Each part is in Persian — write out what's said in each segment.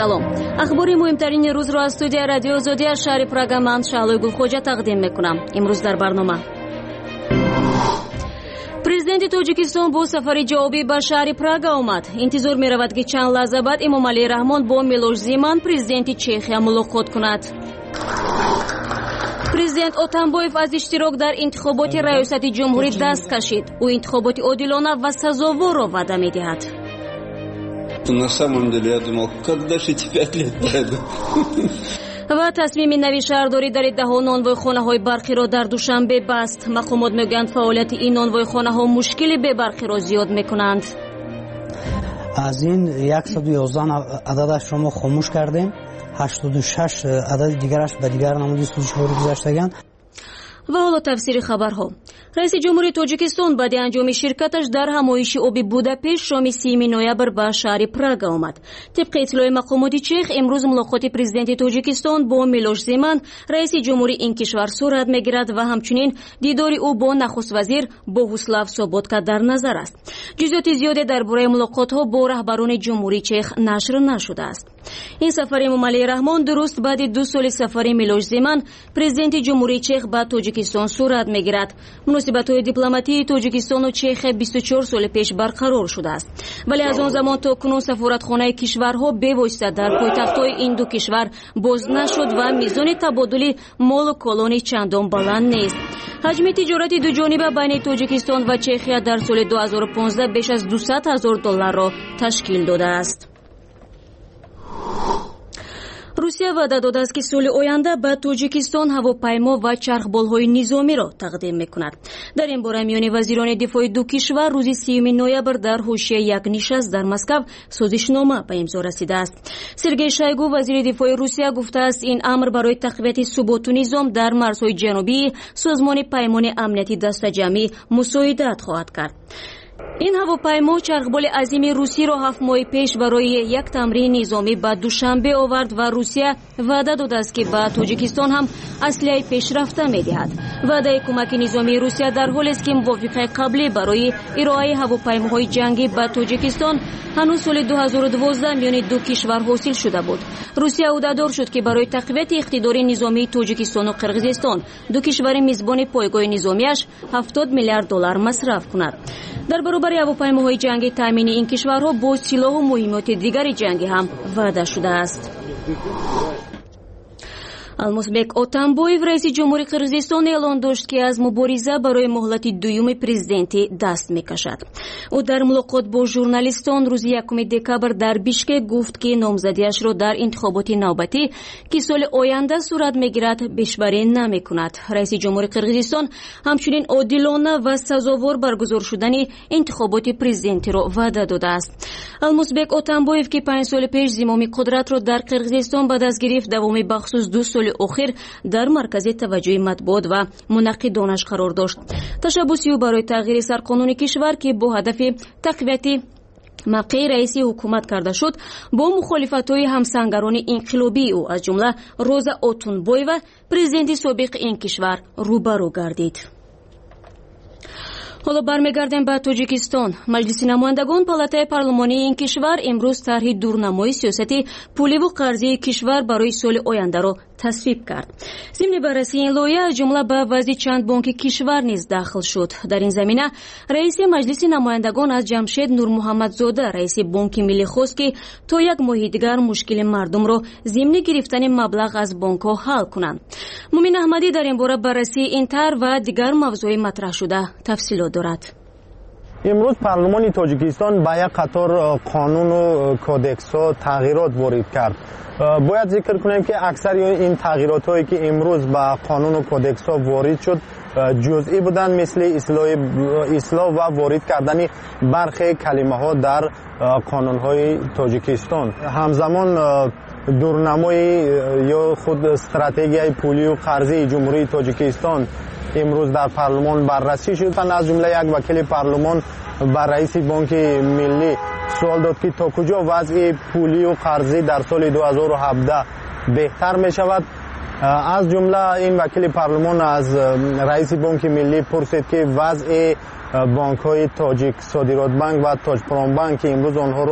салом. ахбори муҳимтарини рӯзро аз студияи радиои озодӣ аз шаҳри Прага ман Шаҳлои Гулхоҷа тақдим мекунам. имрӯз дар барнома президенти Тоҷикистон бо сафари ҷавобӣ ба шаҳри Прага омад. интизор меравад ки чанд лаҳза баъд Эмомалии Раҳмон бо Милош Зиман президенти Чехия мулоқот кунад. президент Отамбоев аз иштирок дар интихоботи раёсати ҷумҳурӣ даст кашид. ӯ интихоботи одилона ва сазоворро ваъда медиҳад. На самом деле я думал, когда же эти 5 лет пройдут. ва тасмими нави шаҳрдорӣ дар иддаҳо нонвойхонаҳои барқиро дар Душанбе баст. мақомот мегӯянд фаъолияти ин нонвойхонаҳо мушкили бебарқиро зиёд мекунанд. аз ин 111 ададашро мо хомӯш кардем, 86 адади дигараш ба дигар намуди сӯзишворӣ гузаштаганд. ва ҳоло тафсири хабарҳо. раиси ҷумҳурии Тоҷикистон баъди анҷоми ширкаташ дар ҳамоиши оби Будапешт шоми 3 ноябр ба шаҳри Прага омад. тибқи иттилои мақомоти чех, имрӯз мулоқоти президенти Тоҷикистон бо Милош Зиман, раиси ҷумҳурии ин кишвар сурат мегирад ва ҳамчунин дидори ӯ бо нахуст-вазир Богуслав Соботка дар назар аст. ҷузъиёти зиёде дар бораи мулоқотҳо бо раҳбарони ҷумҳурии чех нашр нашудааст. ин сафари Эмомалии Раҳмон дуруст баъди 2 соли сафари Милош Зиман, президенти ҷумҳурии чех ба Тоҷикистон сурат мегирад. муносибатҳои дипломатии Тоҷикистону Чехия 24 соли пеш барқарор шудааст. вале аз он замон то кунун сафоратхонаи кишварҳо бевосита дар пойтахтҳои ин ду кишвар боз нашуд ва мизони табодули молу колони чандон баланд нест. ҳаҷми тиҷорати дуҷониба байни Тоҷикистон ва Чехия дар соли 2015 беш аз $200,000 ташкил додааст. русия ваъда додааст ки соли оянда ба Тоҷикистон ҳавопаймо ва чархболҳои низомиро тақдим мекунад. дар ин бора миёни вазирони дифои ду кишвар рӯзи 3 ноябр дар ҳошияи як нишаст дар Москав созишнома ба имзо расидааст. Сергей Шойгу, вазири дифои Русия, гуфтааст ин амр барои тақвияти суботу низом дар марзҳои ҷанубии созмони паймони амнияти дастаҷамъӣ мусоидат хоҳад кард. ин ҳавопаймо чархболи азими русиро 7 моҳи пеш барои як тамрини низомӣ ба Душанбе овард ва Русия ваъда додааст ки ба Тоҷикистон ҳам аслиҳаи пешрафта медиҳад. ваъдаи кӯмаки низомии Русия дар ҳолест ки мувофиқаи қаблӣ барои ироаи ҳавопаймоҳои ҷангӣ ба Тоҷикистон ҳанӯз соли 2012 миёни ду кишвар ҳосил шуда буд. Русия ваъдадор шуд ки барои тақвияти иқтидори низомии Тоҷикистону Қирғизистон ду кишвари мизбони пойгоҳи низомияш $70 миллиард масраф кунад. дар баробари ҳавопаймоҳои ҷангии таъмини ин кишварҳо бо силоҳу муҳимоти дигари ҷангӣ ҳам ваъда шудааст. Алмазбек Отамбоев, раиси ҷумҳурии Қирғизистон, эълон дошт ки аз мубориза барои муҳлати дуюми президентӣ даст мекашад. ӯ дар мулоқот бо журналистон рӯзи 1 декабр дар Бишкек гуфт ки номзадиашро дар интихоботи навбатӣ ки соли оянда сурат мегирад пешбарӣ намекунад. раиси ҷумҳурии Қирғизистон ҳамчунин одилона ва сазовор баргузор шудани интихоботи президентиро ваъда додааст. Алмазбек Отамбоев, ки 5 соли пеш зимоми қудратро дар Қирғизистон ба даст гирифт, давоми бахусус 2 соли охир дар маркази таваҷҷӯҳи матбуот ва мунаққидонаш қарор дошт. ташаббуси ӯ барои тағйири сарқонуни кишвар ки бо ҳадафи тақвияти мавқеи раиси ҳукумат карда шуд, бо мухолифатҳои ҳамсангарони инқилобии ӯ аз ҷумла Роза Отунбоева, президенти собиқи ин кишвар, рӯбарӯ гардид. ҳоло бармегардем ба Тоҷикистон. маҷлиси намояндагон палатаи парлумонии ин кишвар имрӯз тарҳи дурнамои сиёсати пуливу қарзии кишвар барои соли ояндаро тасвиб кард. зимни баррасии ин лоиҳа аз ҷумла ба вазъи чанд бонки кишвар низ дахл шуд. дар ин замина раиси маҷлиси намояндагон аз Ҷамшед Нурмуҳаммадзода, раиси Бонки Миллӣ хост ки то як моҳи дигар мушкили мардумро зимни гирифтани маблағ аз бонкҳо ҳал кунанд. Мумин Аҳмадӣ дар ин бора баррасии ин тар ва дигар мавзӯи матраҳ шуда тафсилот дорад. имрӯз парлумони Тоҷикистон ба як қатор қонуну кодексҳо тағйирот ворид кард. бояд зикр кунем ки аксари ин тағйиротҳое ки имрӯз ба қонуну кодексҳо ворид шуд ҷузъӣ буданд, мисли ислоҳ ва ворид кардани бархе калимаҳо дар қонунҳои Тоҷикистон. ҳамзамон дурнамои ё худ стратегияи пулию қарзии ҷумҳурии Тоҷикистон имрӯз дар парлумон баррасӣ шуд. аз ҷумла як вакили парлумон ба раиси Бонки Миллӣ суол дод ки то куҷо вазъи пулию қарзӣ дар соли 2017 беҳтар мешавад. аз ҷумла ин вакили парлумон аз раиси Бонки Миллӣ пурсид ки вазъи бонкҳои Тоҷик Содиротбанк ва Тоҷпромбанк ки имрӯз онҳоро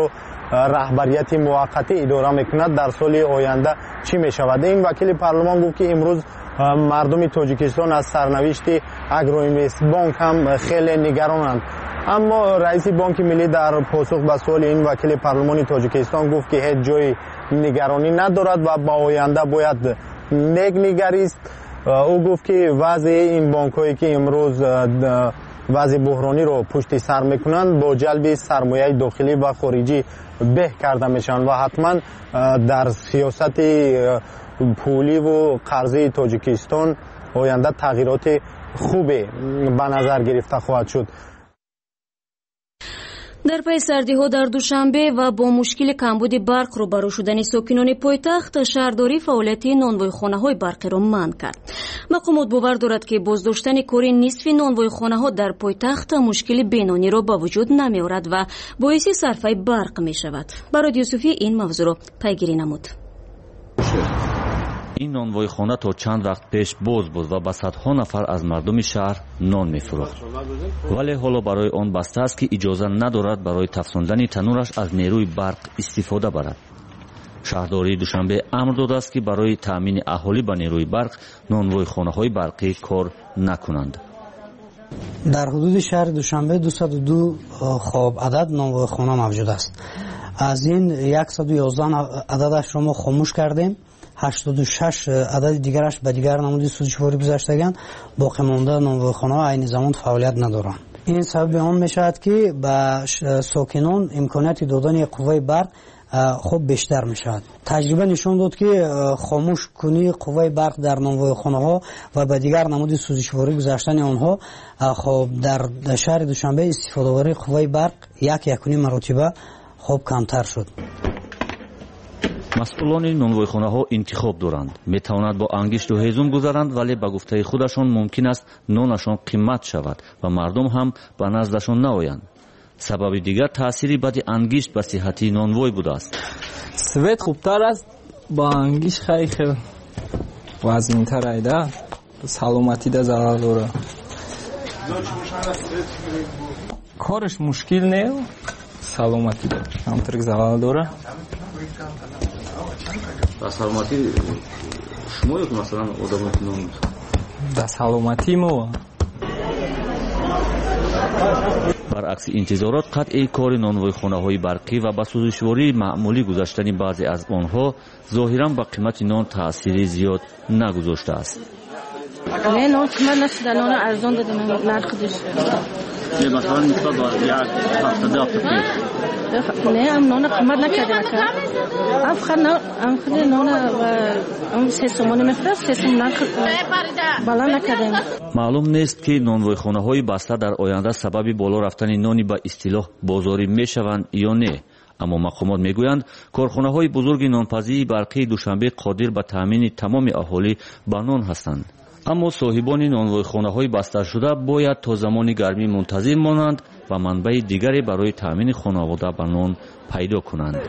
رهبریت موقتی اداره میکند در سال آینده چی میشود. این وکیل پارلمان گفت که امروز مردم تاجیکستان از سرنوشت اگروینوست بانک هم خیلی نگرانند. اما رئیس بانک ملی در پاسخ به سوال این وکیل پارلمان تاجیکستان گفت که هیچ جای نگرانی ندارد و با آینده باید نیک نگریست. او گفت که وضع این بانک هایی که امروز وضع بحرانی رو پشت سر میکنند با جلب سرمایه داخلی و خارجی به کرده میشن و حتما در سیاست پولی و قرضی تاجیکستان آینده تغییرات خوبی به نظر گرفته خواهد شد. در پی سردی‌ها در دوشنبه و با مشکل کمبود برق روبرو شدن ساکنان پایتخت، شهرداری فعالیت نانوایخانه‌های برقی را منع کرد. مقامات باور دارد که بازداشتن کاری نصف نانوایخانه‌ها در پایتخت مشکل بینانی را به وجود نمی‌آورد و باعث صرفه برق می‌شود. برای یوسفی این موضوع را پیگیری نمود. این نانوایخانه تا چند وقت پیش باز بود و به صدها نفر از مردم شهر نان می‌فروخت. ولی حالا برای آن بسته است که اجازه ندارد برای تفساندن تنورش از نیروی برق استفاده برد. شهرداری دوشنبه امر داده است که برای تأمین اهالی به نیروی برق نانوایخانه‌های برقی کار نکنند. در حدود شهر دوشنبه 202 خواب عدد نانوایخانه موجود است. از این 111 عددش را ما خاموش کردیم. 86 عدد دیگرش به دیگر نمود سوزشواری گذاشتگان، باقی مانده نانوایخانه‌ها عین زمان فعالیت ندارند. این سبب آن میشود که به ساکنان امکانیت دادن قوه برق خوب بیشتر میشود. تجربه نشان داد که خاموش کنی قوه برق در نانوایخانه‌ها و به دیگر نمود سوزشواری گذاشتن آنها خب در شهر دوشنبه استفاده بر قوه برق یک مرتبه خوب کمتر شد. مسئولان نانوایخانه‌ها انتخاب دارند. میتواند با انگشت و هیزم گذارند ولی به گفته خودشان ممکن است نانشان قیمت شود و مردم هم به نزدشان نآیند. سبب دیگر تأثیری بد انگشت به صحت نانوای بوده است. سویت خوبتر است، با انگشت خیلی وزن‌تر ایده، سلامتی ده ضرر داره. کارش مشکل نه، سلامتی ده کمتر ضرر داره. در سلامتی شما یک مثلا آدمات نام در سلامتی ما برعکس انتظارات قطع کار نانوایخانه‌های برقی و به سوزشواری معمولی گذاشتن بعضی از آنها ظاهراً به قیمت نان تأثیری زیاد نگذاشته است. نه نان قیمت نشده، نان ارزان دادن نرخش. نه مثلا نسبت به یک هفته دو هفته پیش نه ام نان قیمت نکرده ام خود نان ام 3 سومانی میفرست 3 سوم نرخ بالا نکردیم. معلوم نیست که نانوایخانه‌های بسته در آینده سبب بالا رفتن نانی به اصطلاح بازاری میشوند یا نه. اما مقامات میگویند کارخانه‌های بزرگ نانپزی برقی دوشنبه قادر به تامین تمام اهالی به نان هستند. اما صاحبان نانوایخانه‌های بسته شده باید تا زمان گرمی منتظر مانند و منبع دیگری برای تامین خانواده به نان پیدا کنند.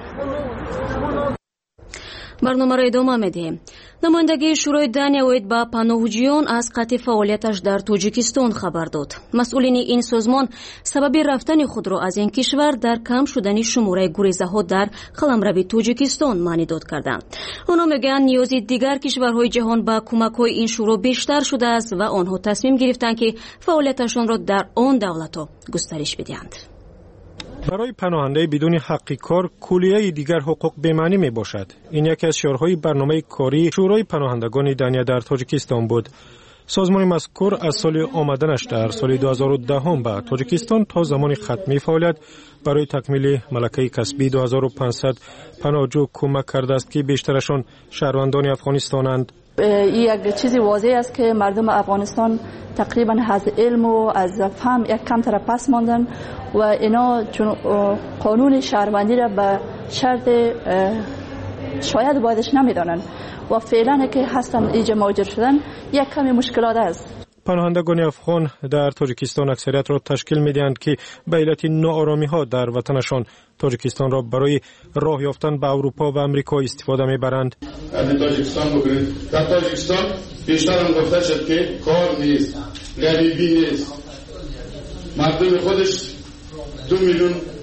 برنامه را ادامه می‌دهیم. نمایندگی شورای دنیا اوید با پناهجویان از قطع فعالیتش در تاجیکستان خبر داد. مسئولین این سازمان سبب رفتن خود را از این کشور در کم شدن شماره گریزه‌ها در قلمرو تاجیکستان معنی داد کردند. آنها میگویند نیاز دیگر کشورهای جهان به کمک‌های این شورا بیشتر شده است و آنها تصمیم گرفتند که فعالیتشان را در آن دولت‌ها گسترش بدهند. برای پناهنده بدون حق کار کلیه دیگر حقوق بی‌معنی می باشد. این یکی از شعارهای برنامه کاری شورای پناهندگان دنیا در تاجیکستان بود. سازمان مذکور از سال آمدنش در سال 2010 به تاجیکستان تا زمان ختمی فعالیت برای تکمیل ملکه کسبی 2500 پناهجو کمک کرده است که بیشترشان شهروندان افغانستانند. یک چیزی واضح است که مردم افغانستان تقریبا از علم و از فهم یک کم طرف پس ماندن و اینا چون قانون شهروندی را به شرط شاید بایدش نمیدانند و فعلا که هستن اینجا مهاجر شدن یک کمی مشکلات است. پناهندگان افغان در تاجیکستان اکثریت را تشکیل می‌دهند که به علت ناآرامی‌ها در وطنشان تاجیکستان را برای راه یافتن به اروپا و امریکا استفاده می‌برند. در تاجیکستان بگویید در تاجیکستان بیشتر هم گفته شد که کار نیست، غریبی نیست. مردم خودش 2 میلیون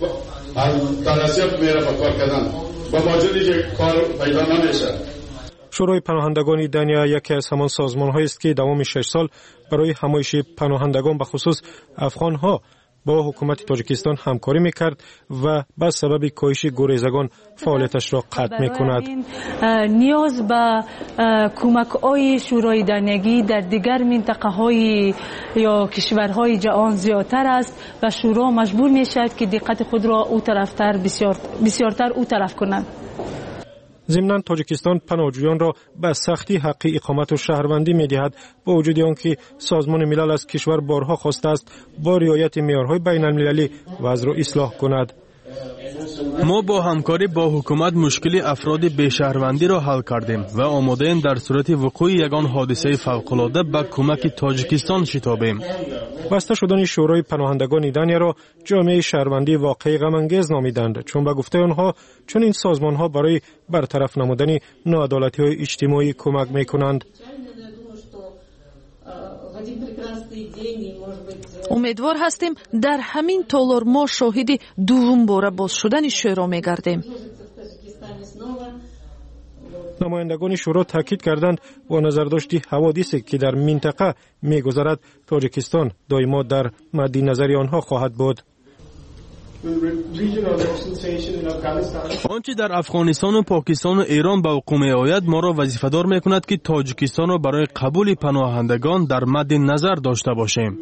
از تعصب میره به کار کردن با موجودی که کار پیدا نمیشه. شورای پناهندگان دنیا یکی از همان سازمان‌هایی است که دوام 6 سال برای همایش پناهندگان به خصوص افغان‌ها با حکومت تاجیکستان همکاری می‌کرد و به سبب کاهش گریزگان فعالیتش را قطع می‌کند. نیاز به کمک‌های شورای دنیایی در دیگر منطقه‌های یا کشورهای جهان زیادتر است و شورا مجبور می‌شود که دقت خود را او طرفتر بسیارتر او طرف کند. ضمناً تاجیکستان پناهجویان را به سختی حق اقامت و شهروندی می‌دهد با وجود آنکه سازمان ملل از کشور بارها خواسته است با رعایت معیارهای بین‌المللی وضع را اصلاح کند. ما با همکاری با حکومت مشکل افراد بی‌شهروندی را حل کردیم و آماده‌ایم در صورت وقوع یگان حادثه فوق‌العاده به کمک تاجیکستان شتابیم. بسته شدن شورای پناهندگان دنیا را جامعه شهروندی واقعی غم‌انگیز نامیدند، چون به گفته آنها چون این سازمان‌ها برای برطرف نمودن ناعدالتی‌های اجتماعی کمک می‌کنند. امیدوار هستیم در همین تالار ما شاهد دوم باره باز شدن شورا می‌گردیم. نمایندگان شورا تاکید کردند با نظرداشت حوادثی که در منطقه می‌گذرد تاجیکستان دائما در مد نظر آنها خواهد بود. آنچه در افغانستان و پاکستان و ایران به وقوع می‌آید ما را وظیفه‌دار می‌کند که تاجیکستان را برای قبول پناهندگان در مد نظر داشته باشیم.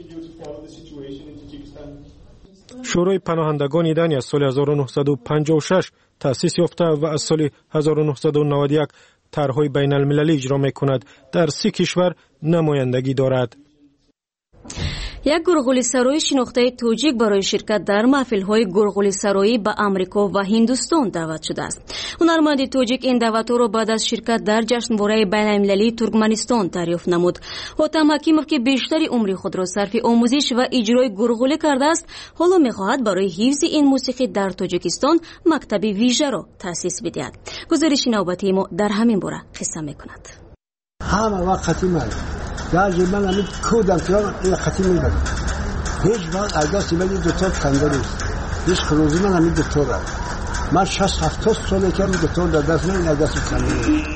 شورای پناهندگان دنیا از سال 1956 تأسیس یافته و از سال 1991 طرح‌های بین‌المللی اجرا می‌کند. در 30 کشور نمایندگی دارد. یک گرگولی سرای شناخته توجیک برای شرکت در محفل‌های گرگولی سرایی به آمریکا و هندوستان دعوت شده است. هنرمند توجیک این دعوت را بعد از شرکت در جشنواره بین‌المللی ترکمنستان دریافت نمود. حاتم حکیموف که بیشتر عمر خود را صرف آموزش و اجرای گرگولی کرده است، حالا می‌خواهد برای حفظ این موسیقی در تاجیکستان مکتب ویژه را تأسیس بدهد. گزارش نوبتی ما در همین باره قصه می‌کند. همه وقت در من همین کودم که این خطی میبرم هیچ وقت اگرست من این دوتا کنده نیست هیچ خروزی من همین دوتا را من 60-70 ساله که همین دوتا در دست من این اگرست کنده نیست.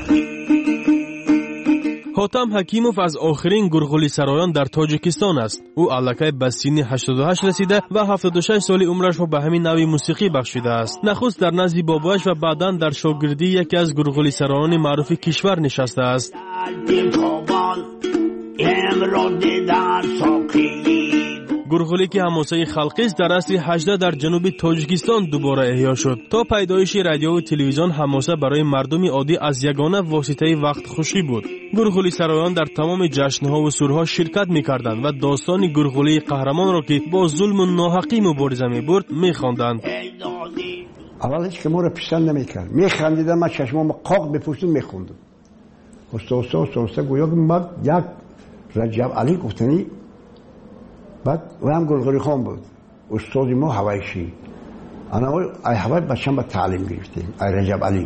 حاتم حکیموف از آخرین گرگولی سرایان در تاجیکستان است. او الکی به سن 88 رسیده و 76 سال عمرش را به همین نوع موسیقی بخشیده است. نخست در نزد بابایش و بعداً در شاگردی یکی از گرگولی سرایان معروف کشور نشسته است. گرگولی که حماسه خلقی است در اصل 18 در جنوب تاجیکستان دوباره احیا شد. تا پیدایش رادیو و تلویزیون حماسه برای مردم عادی از یگانه واسطه وقت خوشی بود. گرگولی سرایان در تمام جشن‌ها و سورها شرکت می‌کردند و داستان گرگولی قهرمان را که با ظلم و ناحقی مبارزه می‌برد می‌خواندند. اول هیچ که ما را پیشتن نمی‌کرد. می‌خندیدم، من چشمام قاق بپوشیدم می‌خوندم. استاد گویا که بعد یک رجب علی گفتنی بعد و هم گرگولی خان بود استاد ما هوایشی انا ای هوای بچم با تعلیم گرفتیم ای رجب علی.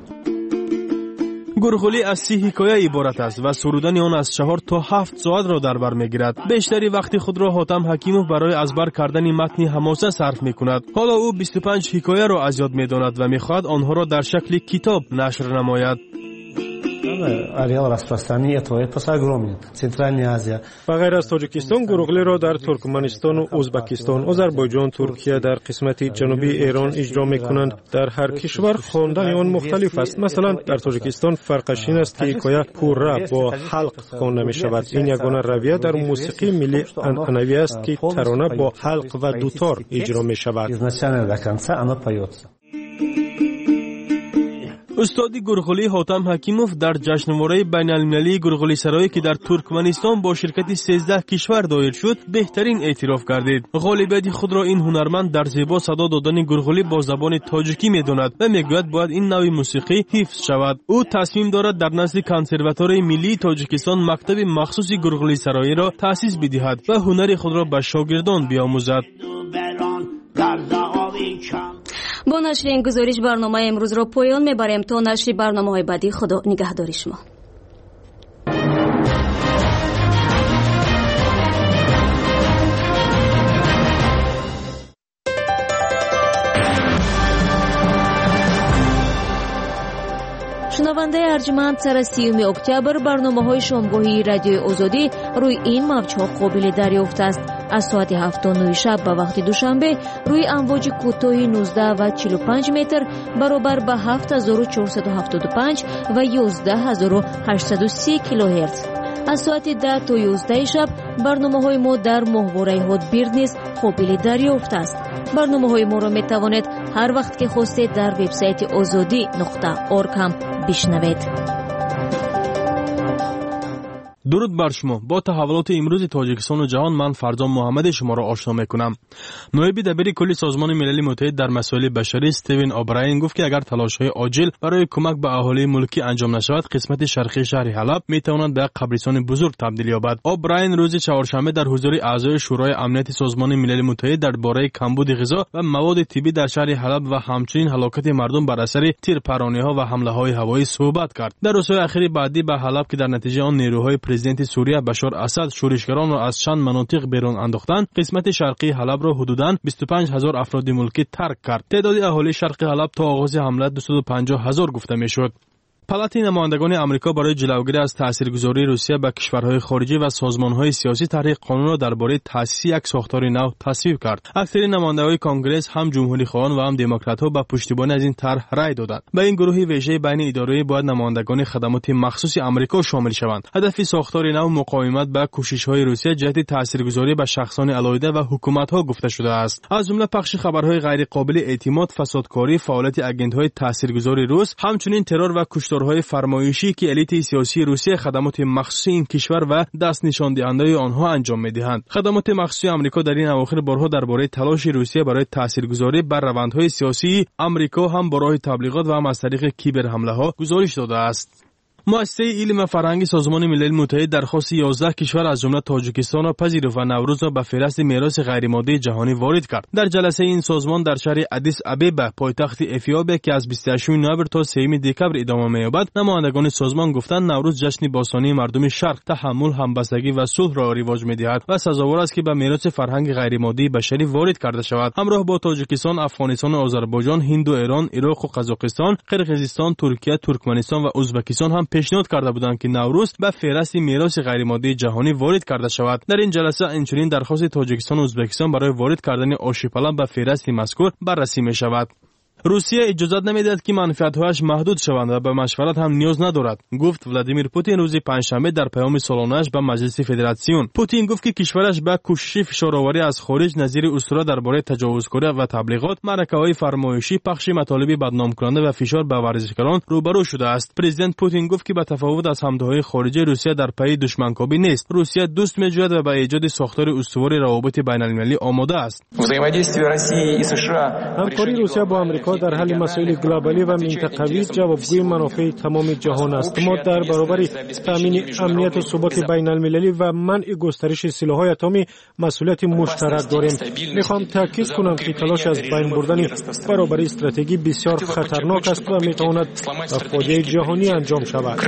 گرگولی از 30 حکایه عبارت است و سرودن آن از 4 تا 7 ساعت را در بر میگیرد. بیشتری وقتی خود را حاتم حکیموف برای ازبر کردن متن حماسه صرف میکند. حالا او 25 حکایه را از یاد میداند و میخواهد آنها را در شکل کتاب نشر نماید. و غیر از تاجیکستان گرگولی را در ترکمنستان و ازبکستان، آذربایجان، ترکیه در قسمت جنوبی ایران اجرا میکنند. در هر کشور خواندن آن مختلف است. مثلا در تاجیکستان فرقش این است که حکایه پورا با حلق خوانده می شود. این یگانه رویه در موسیقی ملی عنعنوی است که ترانه با حلق و دوتار اجرا می شود. استاد گرگولی حاتم حکیموف در جشنواره بین‌المللی گرگولی سرایی که در ترکمنستان با شرکت 13 کشور دایر شد بهترین اعتراف گردید. غالبیت خود را این هنرمند در زیبا صدا دادن گرگولی با زبان تاجیکی می‌داند و میگوید باید این نوع موسیقی حفظ شود. او تصمیم دارد در نزد کنسرواتوار ملی تاجیکستان مکتب مخصوص گرگولی سرایی را تأسیس بدهد و هنر خود را به شاگردان بیاموزد. با نشر این گزارش برنامه امروز را پایان میبریم. تا نشر برنامه‌های بعدی خدا نگهدار شما. شنونده ارجمند، سر 30 اکتبر برنامه‌های شامگاهی رادیو آزادی روی این موج‌ها قابل دریافت است. از ساعت 7:09 شب به وقت دوشنبه روی امواج کوتاه 19 و 45 متر برابر به 7475 و 11830 کیلوهرتز. از ساعت 10 تا 11 شب برنامه‌های ما در ماهواره هاتبیرد نیز قابل دریافت است. برنامه‌های ما را می‌توانید هر وقت که خواستید در وبسایت azadi.org هم بشنوید. درود بر شما. با تحولات امروز تاجیکستان و جهان من فرزان محمد شما را آشنا میکنم. نایب دبیر کلی سازمان ملل متحد در مسائل بشری استیون اوبراین گفت که اگر تلاش‌های عاجل برای کمک به اهالی ملکی انجام نشود، قسمت شرقی شهر حلب میتواند به قبرستان بزرگ تبدیل یابد. اوبراین روز چهارشنبه در حضور اعضای شورای امنیت سازمان ملل متحد درباره کمبود غذا و مواد طبی در شهر حلب و همچنین هلاکت مردم بر اثر تیرپرانی‌ها و حمله‌های هوایی صحبت کرد. در روزهای اخیر بعدی به حلب که در نتیجه آن نیروهای پرزیدنت سوریه بشار اسد شورشگران را از چند مناطق بیرون انداختند، قسمت شرقی حلب را حدوداً 25000 افراد ملکی ترک کرد. تعداد اهالی شرق حلب تا آغاز حمله 250000 گفته میشد. پالات نمایندگان آمریکا برای جلوگیری از تاثیرگذاری روسیه به کشورهای خارجی و سازمانهای سیاسی طرح قانون را درباره تأسیس یک ساختار نو تصویب کرد. اکثر نمایندگان کنگره هم جمهوری خواهان و هم دموکرات‌ها به پشتیبانی از این طرح رأی دادند. به این گروه ویژه بین اداره باید نمایندگان خدمات مخصوص آمریکا شامل شوند. هدف ساختار نو مقاومت به کوشش‌های روسیه جهت تاثیرگذاری به شخصان علیحده و حکومت‌ها گفته شده است. از جمله پخش خبرهای غیر قابل اعتماد، فسادکاری، فعالیت آگنت‌های تاثیرگذار روس، همچنین ترور و کشتارهای فرمایشی که الیت سیاسی روسیه خدمات مخصوص این کشور و دست نشان دهنده آنها انجام می‌دهند. خدمات مخصوص آمریکا در این اواخر بارها درباره تلاش روسیه برای تاثیرگذاری بر روندهای سیاسی آمریکا هم با راه تبلیغات و هم از طریق کیبر حمله‌ها گزارش داده است. مؤسسه علم و فرهنگ سازمان ملل متحد درخواست 11 کشور از جمله تاجیکستان را پذیرفت و نوروز را به فهرست میراث غیرمادی جهانی وارد کرد. در جلسه این سازمان در شهر آدیس آبابا پایتخت اتیوپیا که از 28 نوامبر تا 3 دکبر ادامه می‌یابد، نمایندگان سازمان گفتند نوروز جشن باستانی مردم شرق تحمل، همبستگی و صلح را رواج می‌دهد و سزاوار است که به میراث فرهنگ غیرمادی بشری وارد کرده شود. همراه با تاجیکستان، افغانستان، آذربایجان، هند و ایران، عراق و قزاقستان، قرقیزستان، ترکیه، ترکمنستان و ازبکستان هم پیشنهاد کرده بودند که نوروز به فهرست میراث غیرمادی جهانی وارد کرده شود. در این جلسه انچنین درخواست تاجیکستان و ازبکستان برای وارد کردن آشیپلان به فهرست مذکور بررسی می شود. روسیه اجازه نمیدهد که منفعت‌هایش محدود شوند و به مشورت هم نیاز ندارد، گفت ولادیمیر پوتین روز پنجشنبه در پیام سالانه‌اش به مجلس فدراسیون. پوتین گفت که کشورش به کوشش فشارآوری از خارج نظیر اسطوره درباره تجاوزکاری و تبلیغات، معرکه‌های فرمایشی، پخش مطالب بدنام کننده و فشار به ورزشکاران روبرو شده است. پرزیدنت پوتین گفت که به تفاوت از همتاهای خارجی روسیه در پی دشمنکابی نیست. روسیه دوست می‌جوید و به ایجاد ساختار استوار روابط بین‌المللی آماده است. همکاری روسیه با آمریکا در حل مسائل گلوبالی و منطقوی جوابگوی منافع تمام جهان است. ما در برابر تامین امنیت و ثبات بین المللی و منع گسترش سلاح‌های اتمی مسئولیت مشترک داریم. میخوام تاکید کنم که تلاش از بین بردن برابری استراتژی بسیار خطرناک است و میتواند به فاجعه جهانی انجام شود.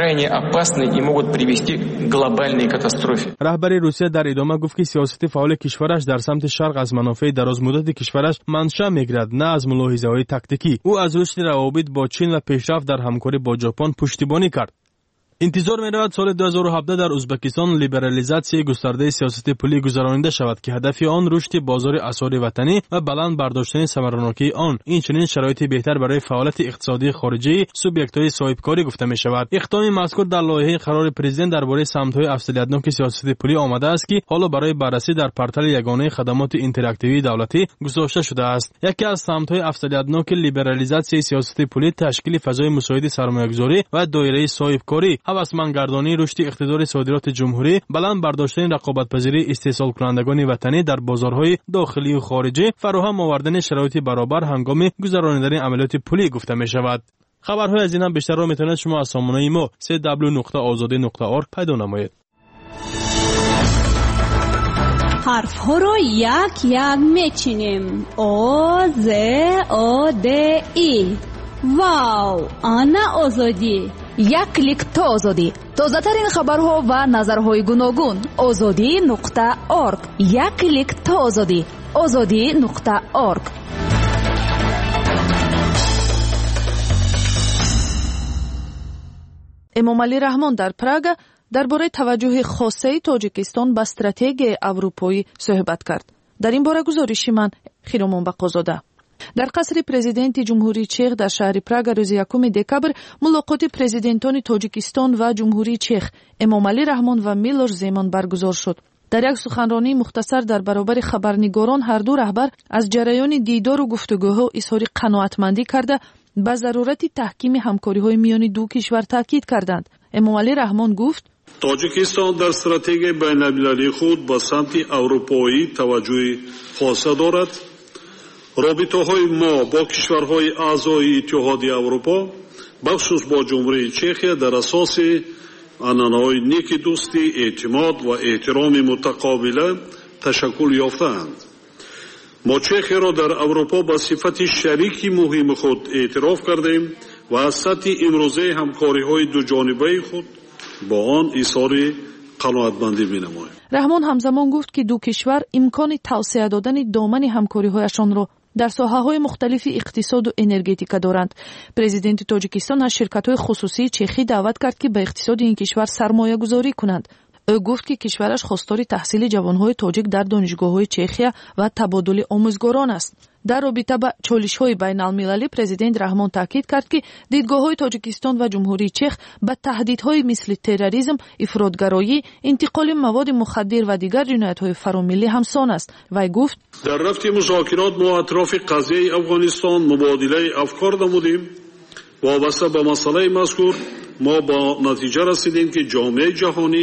رهبر روسیه در ادامه گفت که سیاست فعال کشورش در سمت شرق از منافع دراز مدت کشورش منشأ میگیرد، نه از ملاحظه‌های تاکتیکی. او از رشد روابط با چین و پیشرفت در همکاری با ژاپن پشتیبانی کرد. انتظار می‌رود سال 2017 در ازبکستان لیبرالیزاسیون گسترده سیاست پولی گذرانیده شود که هدف آن رشد بازار اسعار وطنی و بلند برداشتن ثمره‌ناکی آن، این چنین شرایط بهتر برای فعالیت اقتصادی خارجی سوبیکت‌های صاحبکاری گفته می‌شود. اقدام مذکور در لایحه قرار پرزیدنت درباره سمت‌های افضلیت‌ناک سیاست پولی آمده است که حالا برای بررسی در پورتال یگانه خدمات اینتراکتیوی دولتی گذاشته شده است. یکی از سمت‌های افضلیت‌ناک لیبرالیزاسیون سیاست پولی تشکیل فضای مساعد سرمایه‌گذاری و دایره صاحبکاری، هوسمندگردانی، رشد اقتدار صادرات جمهوری، بلند برداشتن رقابت‌پذیری استحصال کنندگان وطنی در بازارهای داخلی و خارجی، فراهم آوردن شرایط برابر هنگام گذراندن عملیات پولی گفته می‌شود. خبرهای از این هم بیشتر را میتونید شما از سامانه ما www.azadi.org پیدا نمایید. حرف ها رو یک یک میچینیم. او ز او د ای. واو، آنا آزادی. یک کلیک تا آزادی. تازه ترین خبرها و نظرهای گوناگون. azadi.org. یک کلیک تا آزادی. azadi.org. эмомалӣ раҳмон дар Прага дарбораи таваҷҷӯҳи хоссаи Тоҷикистон ба стратегияи аврупоӣ суҳбат кард. дар ин бора гузориши ман Хиромон Бақозода. дар қасри президенти ҷумҳурии Чех дар шаҳри Прага рӯзи 1 декабр мулоқоти президентони Тоҷикистон ва ҷумҳурии Чех Эмомалӣ Раҳмон ва Милош Земан баргузор шуд. дар як суханронии мухтасар дар баробари хабарнигорон ҳарду раҳбар аз ҷараёни дидору гуфтугӯҳо изҳори қаноатмандӣ карда ба зарурати таҳкими ҳамкориҳои миёни ду кишвар таъкид карданд. Эмомалӣ Раҳмон гуфт: тоҷикистон дар стратегияи байналмилалии худ ба самти аврупоӣ таваҷҷӯҳи хоса дорад. робитаҳои мо бо кишварҳои аъзои иттиҳоди Аврупо бахшус бо ҷумҳурии Чехия дар асоси анъанаҳои неки дӯстӣ, эътимод ва эҳтироми мутақобила ташаккул ёфтаанд. мо Чехияро дар Аврупо ба сифати шарики муҳими худ эътироф кардем ва аз сатҳи имрӯзаи ҳамкориҳои дуҷонибаи худ бо он изҳори қаноатмандӣ менамоем. раҳмон ҳамзамон гуфт ки ду кишвар имкони тавсея додани домани ҳамкориҳояшонро дар соҳаҳои мухталифи иқтисоду энергетика доранд. президенти Тоҷикистон аз ширкатҳои хусусии чехӣ даъват кард ки ба иқтисоди ин кишвар сармоягузорӣ кунанд. ӯ гуфт ки кишвараш хостори таҳсили ҷавонҳои тоҷик дар донишгоҳҳои Чехия ва табодули омӯзгорон аст. дар робита ба чолишҳои байналмилалӣ президент Раҳмон таъкид кард ки дидгоҳҳои Тоҷикистон ва ҷумҳурии Чех ба таҳдидҳои мисли терроризм, ифротгароӣ, интиқоли маводи мухаддир ва дигар ҷиноятҳои фаромиллӣ ҳамсон аст. вай гуфт: дар рафти музокирот мо атрофи қазияи Афғонистон мубодилаи афкор намудем. вобаста ба масъалаи мазкур мо ба натиҷа расидем ки ҷомеаи ҷаҳонӣ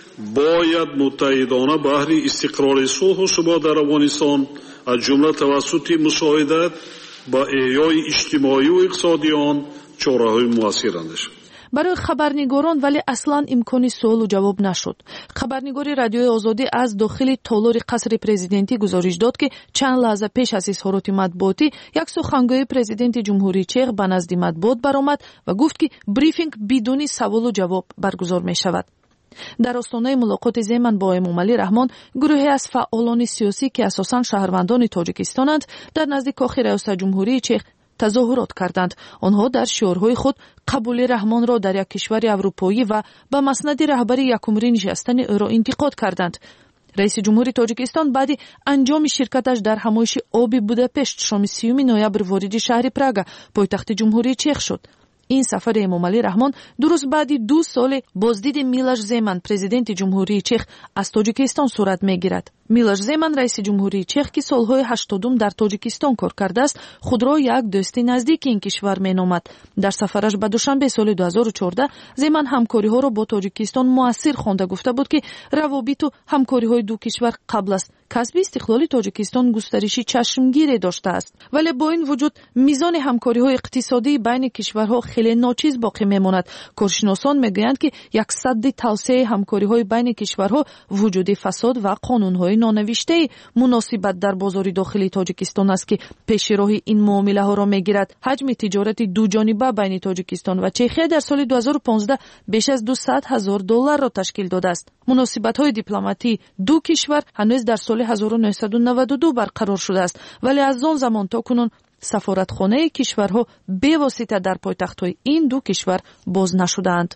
бояд муттаҳидона баҳри истиқрори сулҳу субот дар Афғонистон аз ҷумла тавассути мусоидат ба эҳёи иҷтимоиву иқтисодии он чораҳои муассир андешад. барои хабарнигорон вале аслан имкони суолу ҷавоб нашуд. хабарнигори радиои Озодӣ аз дохили толори қасри президентӣ гузориш дод ки чанд лаҳза пеш аз изҳороти матбуотӣ як сухангӯи президенти ҷумҳурии Чех ба назди матбуот баромад ва гуфт ки брифинг бидуни саволу ҷавоб баргузор мешавад. дар остонаи мулоқоти Земан бо Эмомалӣ Раҳмон гурӯҳе аз фаъолони сиёсӣ ки асосан шаҳрвандони Тоҷикистонанд дар назди кохи раёсатҷумҳурии Чех тазоҳурот карданд. онҳо дар шиорҳои худ қабули Раҳмонро дар як кишвари аврупоӣ ва ба маснади раҳбари якумрӣ нишастани ӯро интиқод карданд. раиси ҷумҳури Тоҷикистон баъди анҷоми ширкаташ дар ҳамоиши оби Будапешт шоми 30 ноябр вориди шаҳри Прага, пойтахти ҷумҳурии Чех шуд. ин сафари Эмомалӣ Раҳмон дуруст баъди 2 соли боздиди Милош Земан, президенти ҷумҳурии Чех, аз Тоҷикистон сурат мегирад. Милош Земан раиси ҷумҳурии Чех ки солҳои 80 дар Тоҷикистон кор кардааст, худро як дӯсти наздики ин кишвар меномад. дар сафараш ба Душанбе соли 2014 Земан ҳамкориҳоро бо Тоҷикистон муассир хонда гуфта буд ки равобиту ҳамкориҳои ду кишвар қабл аз касби истиқлоли Тоҷикистон густариши чашмгире доштааст. вале бо ин вуҷуд мизони ҳамкориҳои иқтисодии байни кишварҳо хеле ночиз боқӣ мемонад. коршиносон мегӯянд ки як садди тавсеяи ҳамкориҳои байни кишварҳо вуҷуди фасод ва қонунҳои нонавиштаи муносибат дар бозори дохили Тоҷикистон аст ки пеши роҳи ин муомилаҳоро мегирад. ҳаҷми тиҷорати дуҷониба байни Тоҷикистон ва Чехия дар соли 2015 беш аз $200,000 ташкил додааст. муносибатҳои дипломатии ду кишвар ҳанӯз дар соли 1992 барқарор шудааст, вале аз он замон то кунун сафоратхонаи кишварҳо бевосита дар пойтахтҳои ин ду кишвар боз нашудаанд.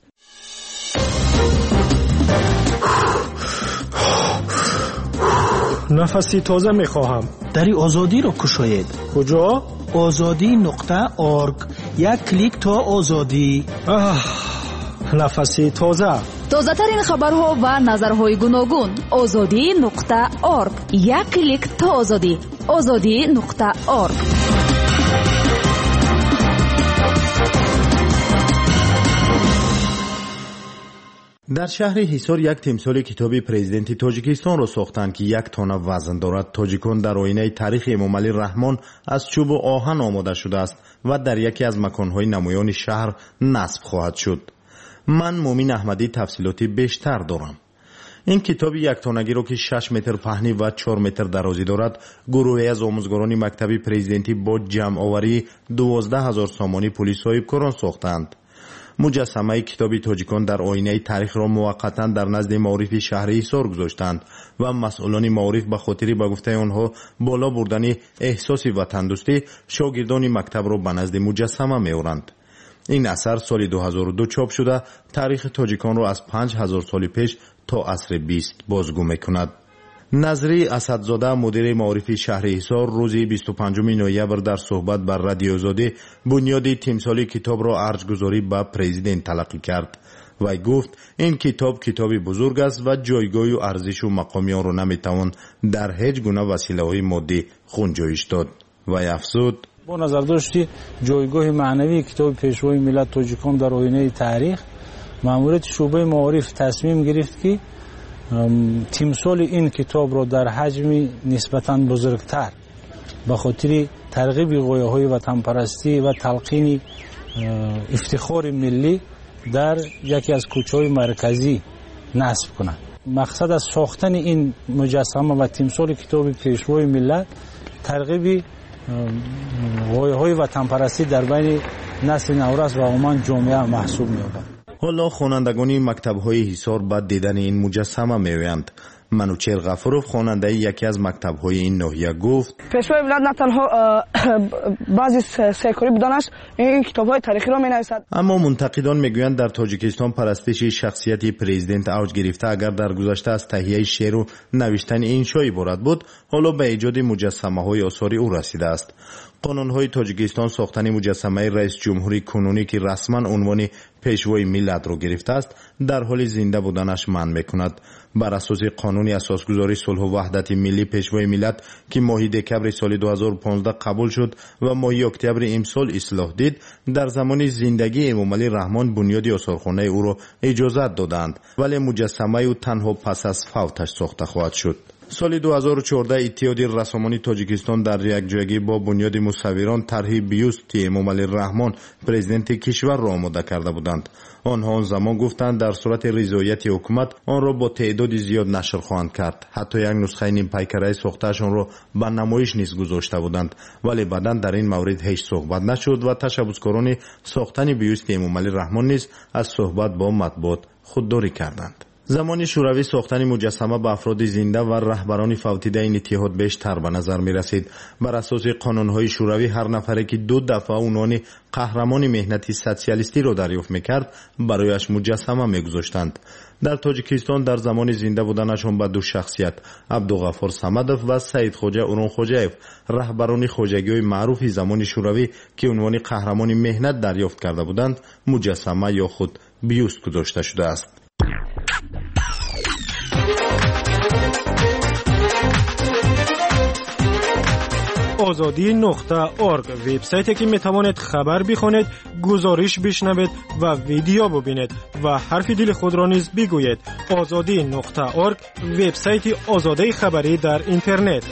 нафаси тоза мехоҳам. дари озодиро кушоед. куҷо? ozodi.org. як клик то озодӣ. нафаси тоза. тозатарин хабарҳо ва назарҳои гуногун. ozodi.org. як клик то озодӣ. ozodi.org. дар шаҳри ҳисор як тимсоли китоби президенти Тоҷикистонро сохтанд ки 1 тонна вазн дорад. тоҷикон дар оинаи таърихи Эмомалӣ Раҳмон аз чӯбу оҳан омода шудааст ва дар яке аз маконҳои намоёни шаҳр насб хоҳад шуд. ман Муъмин Аҳмадӣ тафсилоти бештар дорам. ин китоби яктонагиро ки 6 метр паҳнӣ ва 4 метр дарозӣ дорад, гурӯҳе аз омӯзгорони мактаби президентӣ бо ҷамъоварии 12,000 сомонӣ пули соҳибкорон сохтанд. муҷассамаи китоби тоҷикон дар оинаи таърихро муваққатан дар назди маорифи шаҳри ҳисор гузоштанд ва масъулони маориф ба хотири ба гуфтаи онҳо боло бурдани эҳсоси ватандӯстӣ шогирдони мактабро ба назди муҷассама меоранд. این اثر سال 2002 چاپ شده تاریخ تاجیکان را از 5000 سال پیش تا عصر 20 بازگو میکند. نظری اسدزاده مدیر معارف شهر حصار روز 25 نوامبر در صحبت بر رادیو آزادی بنیاد تمثال کتاب را ارجگذاری به پرزیدنت تلقی کرد. وی گفت این کتابی بزرگ است و جایگاه و ارزش و مقام آن را نمیتوان در هیچ گونه وسیله‌های مادی خونجویش داد. وی افزود: با نظر داشتی جایگاه معنوی کتاب پیشوای ملت تاجیکان در آینه تاریخ، ماموریت شعبه معارف تصمیم گرفت که تمثال این کتاب را در حجم نسبتاً بزرگتر به خاطر ترغیب غایه‌های وطن پرستی و تلقین افتخار ملی در یکی از کوچه‌های مرکزی نصب کنند. مقصد از ساختن این مجسمه و تمثال کتاب پیشوای ملت ترغیب غایه‌های وطن پرستی در بین نسل نوروز و عموما جامعه محسوب می‌یابد. حالا خوانندگان مکتب‌های حصار بعد دیدن این مجسمه می‌آیند. منوچهر غفورов خواننده یکی از مکتب‌های این ناحیه گفت: پیشوای ملت نه تنها بعضی سیکاری بودنش این کتاب‌های تاریخی را می‌نویسد، اما منتقدان میگویند در تاجیکستان پرستش شخصیت پرزیدنت اوج گرفته. اگر در گذشته از تهیه شعر و نوشتن انشا عبارت بود، حالا به ایجاد مجسمه‌های آثاری او رسیده است. قانون‌های تاجیکستان ساختن مجسمه رئیس جمهوری کنونی که رسما عنوان پیشوای ملت را گرفته است در حال زنده بودنش منع می‌کند. بر اساس قانون اساسگذاری صلح و وحدت ملی پیشوای ملت که ماه دکبر سال 2015 قبول شد و ماه اکتبر امسال اصلاح دید، در زمان زندگی امامعلی رحمان بنیاد آثارخانه او را اجازت دادند، ولی مجسمه او تنها پس از فوتش ساخته خواهد شد. سال 2014 اتحادیه رسامانی تاجیکستان در یک جایگی با بنیاد مصوران طرح بیوست امامعلی رحمان پرزیدنت کشور را آماده کرده بودند. آنها آن زمان گفتند در صورت رضایت حکومت آن را با تعداد زیاد نشر خواهند کرد. حتی یک نسخه نیم پیکره ساخته‌شان را به نمایش نیز گذاشته بودند، ولی بعدا در این مورد هیچ صحبت نشد و تشبثکاران ساختن بیوست امامعلی رحمان نیز از صحبت با مطبوعات خودداری کردند. زمان شوروی ساختن مجسمه به افراد زنده و رهبران فوتیده این اتحاد بیشتر به نظر می رسید. بر اساس قانونهای شوروی هر نفری که 2 دفعه عنوان قهرمان مهنتی سوسیالیستی را دریافت میکرد برایش مجسمه میگذاشتند. در تاجیکستان در زمان زنده بودنشان به 2 شخصیت عبدالغفار صمدov و سید خوجه اورون خوجه‌ایف رهبران خوجگی‌های معروف زمان شوروی که عنوان قهرمان مهنت دریافت کرده بودند مجسمه یا خود بیوست گذاشته شده است. azadi.org وبسایتی که میتوانید خبر بخوانید، گزارش بشنوید و ویدیو ببینید و حرف دل خود را نیز بگویید. azadi.org وبسایت آزادی خبری در اینترنت.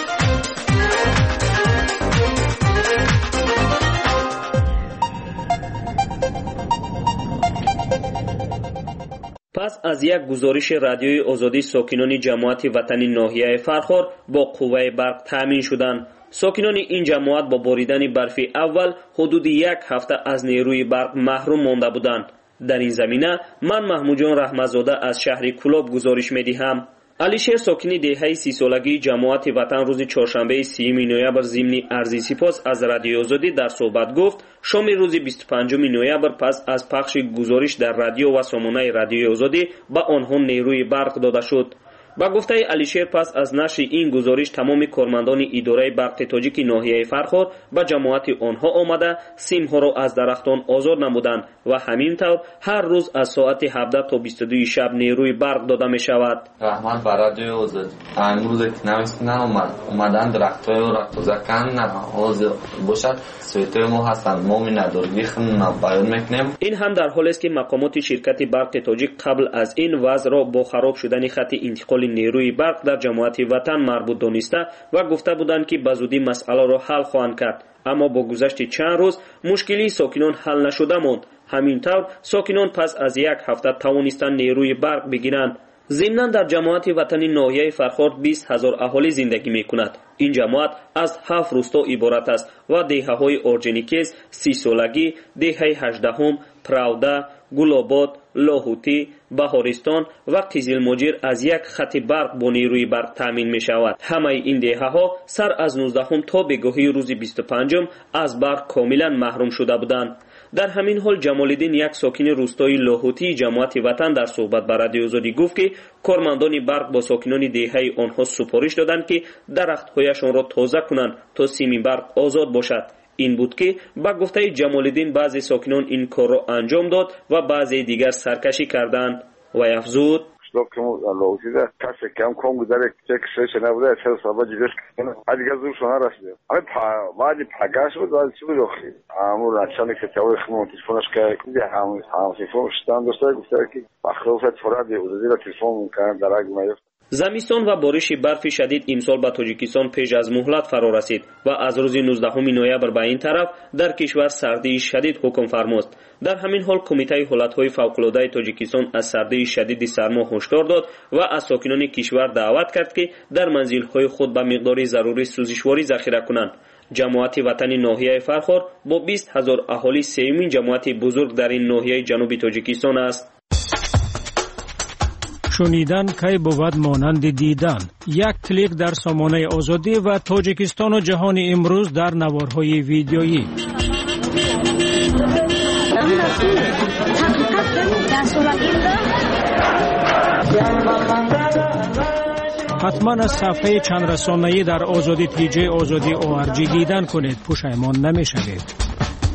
پس از یک گزارش رادیوی آزادی، ساکنان جماعت وطنی ناحیه فرخار با قوه برق تامین شدند. ساکنان این جماعت با باریدن برف اول حدود 1 هفته از نیروی برق محروم مانده بودند. در این زمینه من محمود جان رحمتزاده از شهر کلاب گزارش می‌دهم. علیشیر ساکن دهه 30 سالگی جماعت وطن روز چهارشنبه 30 نوامبر ضمن عرضی سپاس از رادیو آزادی در صحبت گفت شام روز 25 نوامبر پس از پخش گزارش در رادیو و سامانه رادیو آزادی به آنها نیروی برق داده شد. با گفته علیشیر پس از نشر این گزارش تمام کارمندان اداره برق تاجیک ناحیه فرخار به جماعت آنها آمده سیم‌ها را از درختان آزاد نمودند و همینطور هر روز از ساعت 17 تا 22 شب نیروی برق داده می شود. رحمت بر رادیو آزادی امروز که اومدن درخت‌های را تازه کردن باشد سویته ما هستند ما می نداریم بیان میکنیم. این هم در حالی است که مقامات شرکت برق تاجیک قبل از این وضع را با خراب شدن خط انتقال نیروی برق در جماعت وطن مربوط دانسته و گفته بودند که به زودی مسئله را حل خواهند کرد، اما با گذشت چند روز مشکلی ساکنان حل نشده ماند. همینطور ساکنان پس از 1 هفته توانستند نیروی برق بگیرند. ضمناً در جماعت وطنی ناحیه فرخار 20,000 اهالی زندگی می‌کند. این جماعت از 7 روستا عبارت است و دهه‌های اورجینیکیز، 30 سالگی، دهه 18، پراودا، گلاباد، لاهوتی، بهارستان و قزل مجیر از یک خط برق با نیروی برق تامین می شود. همه این دهه‌ها سر از 19 تا بگاهی روز 25 از برق کاملا محروم شده بودند. در همین حال جمالالدین یک ساکن روستای لاهوتی جماعت وطن در صحبت با رادیو آزادی گفت که کارمندان برق با ساکنان دهه آنها سفارش دادند که درخت‌هایشان را تازه کنند تا سیم برق آزاد باشد. این بود که با گفته جمالالدین بعضی ساکنان این کار را انجام داد و بعضی دیگر سرکشی کردند و افزود که لاهوتی ده کسی کم کم گذاره که کسی نبوده چه صحبه جیرش کنه دیگه زور شونه رسیده بعدی پگاش بود بعد چی بود اخی امور رچانی که تاوی خمون تلفونش که هم تلفون شدن دوسته گفته که بخروفت فراد اوزدی را تلفون میکنن درک میفت. زمستان و بارش برف شدید امسال به تاجیکستان پیش از مهلت فرا رسید و از روز 19 نوامبر به این طرف در کشور سردی شدید حکم فرماست. در همین حال کمیته حالت‌های فوق‌العاده تاجیکستان از سردی شدید سرما هشدار داد و از ساکنان کشور دعوت کرد که در منزل‌های خود به مقدار ضروری سوزشواری ذخیره کنند. جماعت وطن ناحیه فرخار با 20,000 اهالی سومین جماعت بزرگ در این ناحیه جنوب تاجیکستان است. شنیدن کی بود مانند دیدن. یک کلیک در سامانه آزادی و تاجیکستان و جهان امروز در نوارهای ویدیویی. حتما از صفحه چند رسانه‌ای در آزادی تیجه آزادی ORG دیدن کنید، پشیمان نمی‌شوید.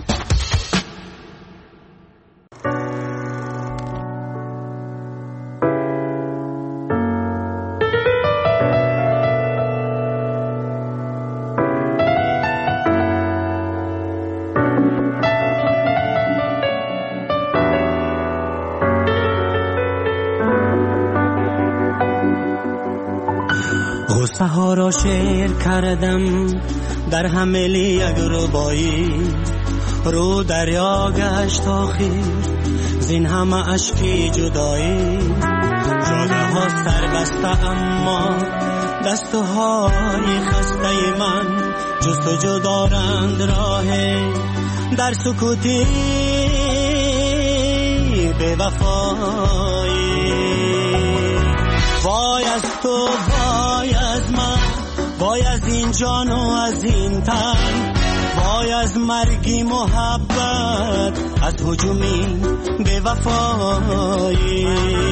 غصه ها را شعر کردم در حمل یک ربایی، رو دریا گشت آخر زین همه اشکی جدایی. جاده ها سربسته اما دستهای خسته من جستجو دارند راه در سکوتی به وفایی. وای از تو، وای از من، وای از این جان و از این تن، وای از مرگی محبت، از هجومی به وفایی.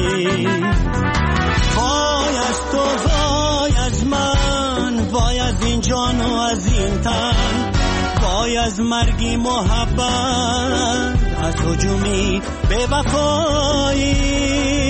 وای از تو، وای از من، وای از این جان و از این تن، وای از مرگی محبت، از هجومی به وفایی.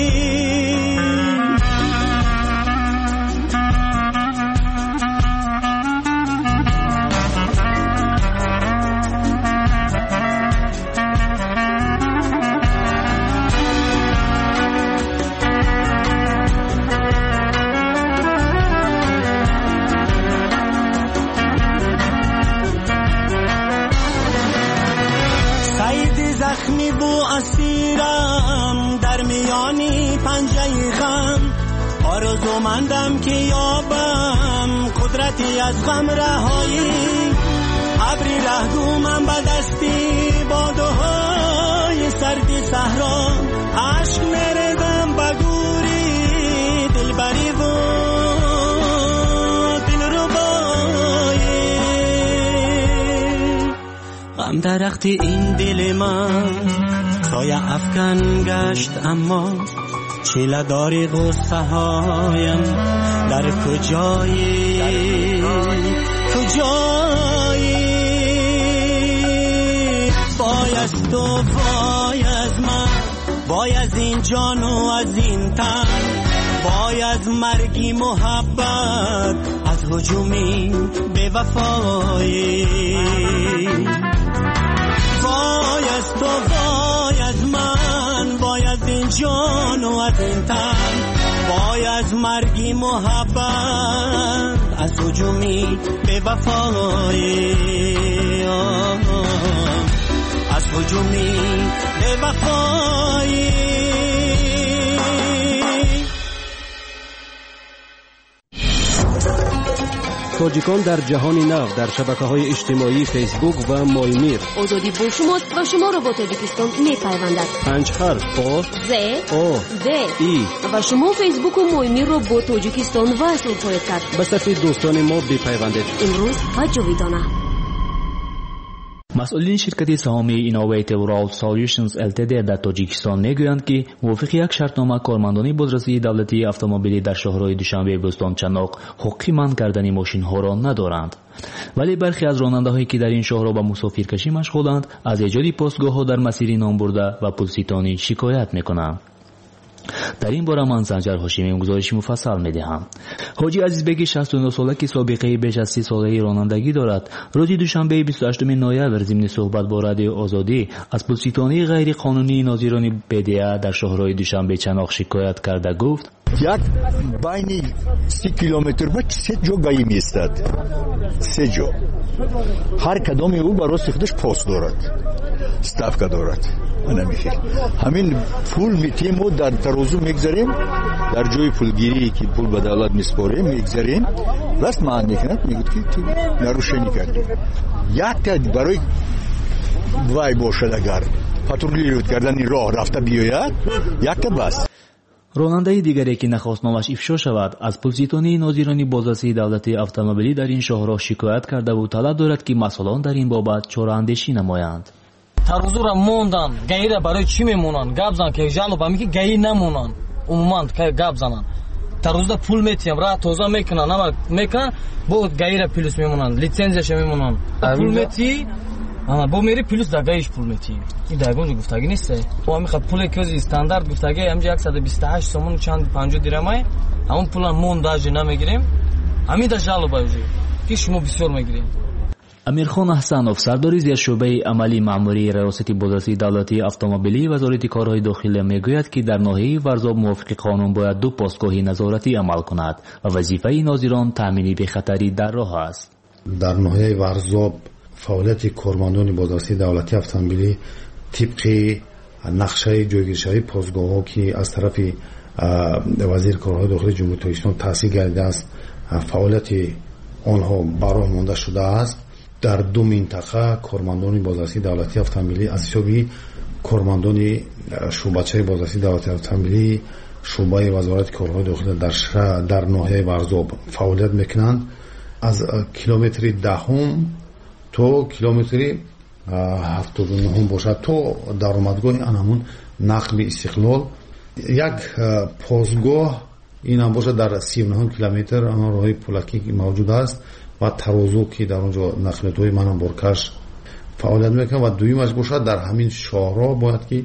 زخمی بو اسیرم در میانی پنجه غم، آرزومندم که یابم قدرتی از غم رهایی. ابری رهگو من به دستی بادوهای سردی صحرا، عشق میردم به گوری دلبری و غم درختی این دل من سایه افکن گشت، اما چیله داری غصه هایم در کجایی کجایی. وای از تو، وای از من، وای از این جان و از این تن، وای از مرگی محبت، از هجومی به وفایی. وای از تو، وای از من، وای از این جان و از این تن، وای از مرگی محبت، از هجومی به وفایی. از هجومی به وفایی. تاجیکان در جهان نو در شبکه‌های اجتماعی فیسبوک و مایمیر. آزادی با شماست و شما را با تاجیکستان می‌پیوندد. 5 حرف آ ز او د ای و شما فیسبوک و مایمیر را با تاجیکستان وصل خواهید کرد. به صفحه دوستان ما بپیوندید. امروز و جاویدانه. مسئولین شرکت سهامی اینوویتیو رول سولوشنز LTD در تاجیکستان میگویند که موافق یک شرطنامه کارمندان بازرسی دولتی اتومبیلی در شهرهای دوشنبه بوستان چناق حقی منع کردن ماشین ها را ندارند، ولی برخی از راننده‌هایی که در این شهرها به مسافرکشی مشغولند از ایجاد پستگاه ها در مسیر نام برده و پلسیتانی شکایت میکنند. در این باره من سنجر هاشمی گزارش مفصل میدهم. حاجی عزیزبگ 69 ساله که سابقه بیش از 30 ساله رانندگی دارد، روز دوشنبه 28 نوامبر ضمن صحبت با رادیو آزادی از پلسیتانی غیر قانونی ناظران بدیه در شهرهای دوشنبه چناق شکایت کرده گفت: یک بین 30 کیلومتر بعد 3 جا گاهی میستد، 3 جا، هر کدام او برای خودش پست دارد، ستافکا دارد. همین پول میتیم و در ترازو میگذاریم، در جای پولگیری که پول به دولت میسپاریم میگذاریم، راست معنی کند میگوید که نروشنی کردیم. یک تا برای وای باشد اگر پاترولی کردن راه رفته بیاید، یک تا بس. راننده دیگری که نخواست نامش افشا شود از پلسیتانی ناظران بازرسی دولتی اتومبیلی در این شهرها شکایت کرده و طلب دارد که مسئولان در این بابت چاره‌اندیشی نمایند. ترازو را موندن، گایی را برای چی میمونن؟ گپ زن که جالب همی که گایی نمونن، عموما که گپ زنن. ترازو پول میتیم را توزا میکنن، اما میکنن با گایی را پلیس میمونن، لیسانسش میمونن. پول میتی، با میری پلیس در گایش پول میتی. این دایگون گفتگی نیست. تو همی خب پول که استاندارد گفتگی همجا 128 سومون چند 50 درهمه، همون پولا مونداج نمیگیریم. همین در جالب است که شما بسیار میگیریم. امیرخان احسانوف سردار زیر شعبه عملی مأموری ریاست بازرسی دولتی اتومبیلی وزارت کارهای داخلی میگوید که در ناحیه ورزاب موافق قانون باید 2 پاسگاه نظارتی عمل کند و وظیفه ناظران تامین بی‌خطری در راه است. در ناحیه ورزاب فعالیت کارمندان بازرسی دولتی اتومبیلی طبق نقشه جایگیری پاسگاه‌ها که از طرف وزیر کارهای داخلی جمهوری اسلامی تأسیس گردیده است، فعالیت آنها براه مانده شده است. در 2 منطقه کارمندان بازرسی دولتی اتومبیلی از حساب کارمندان شعبه‌چه بازرسی دولتی اتومبیلی شعبه وزارت کارهای داخلی در ناحیه ورزاب فعالیت میکنند. از کیلومتر 10 تا کیلومتر 79 باشد تا درآمدگاه همون نقل استقلال. یک پاسگاه این هم باشد در 39 کیلومتر راه پولکی که موجود است و ترازو که در اونجا نقلیه‌های منم برکش فعالیت میکنه و دویمش باشد در همین شهرها باید که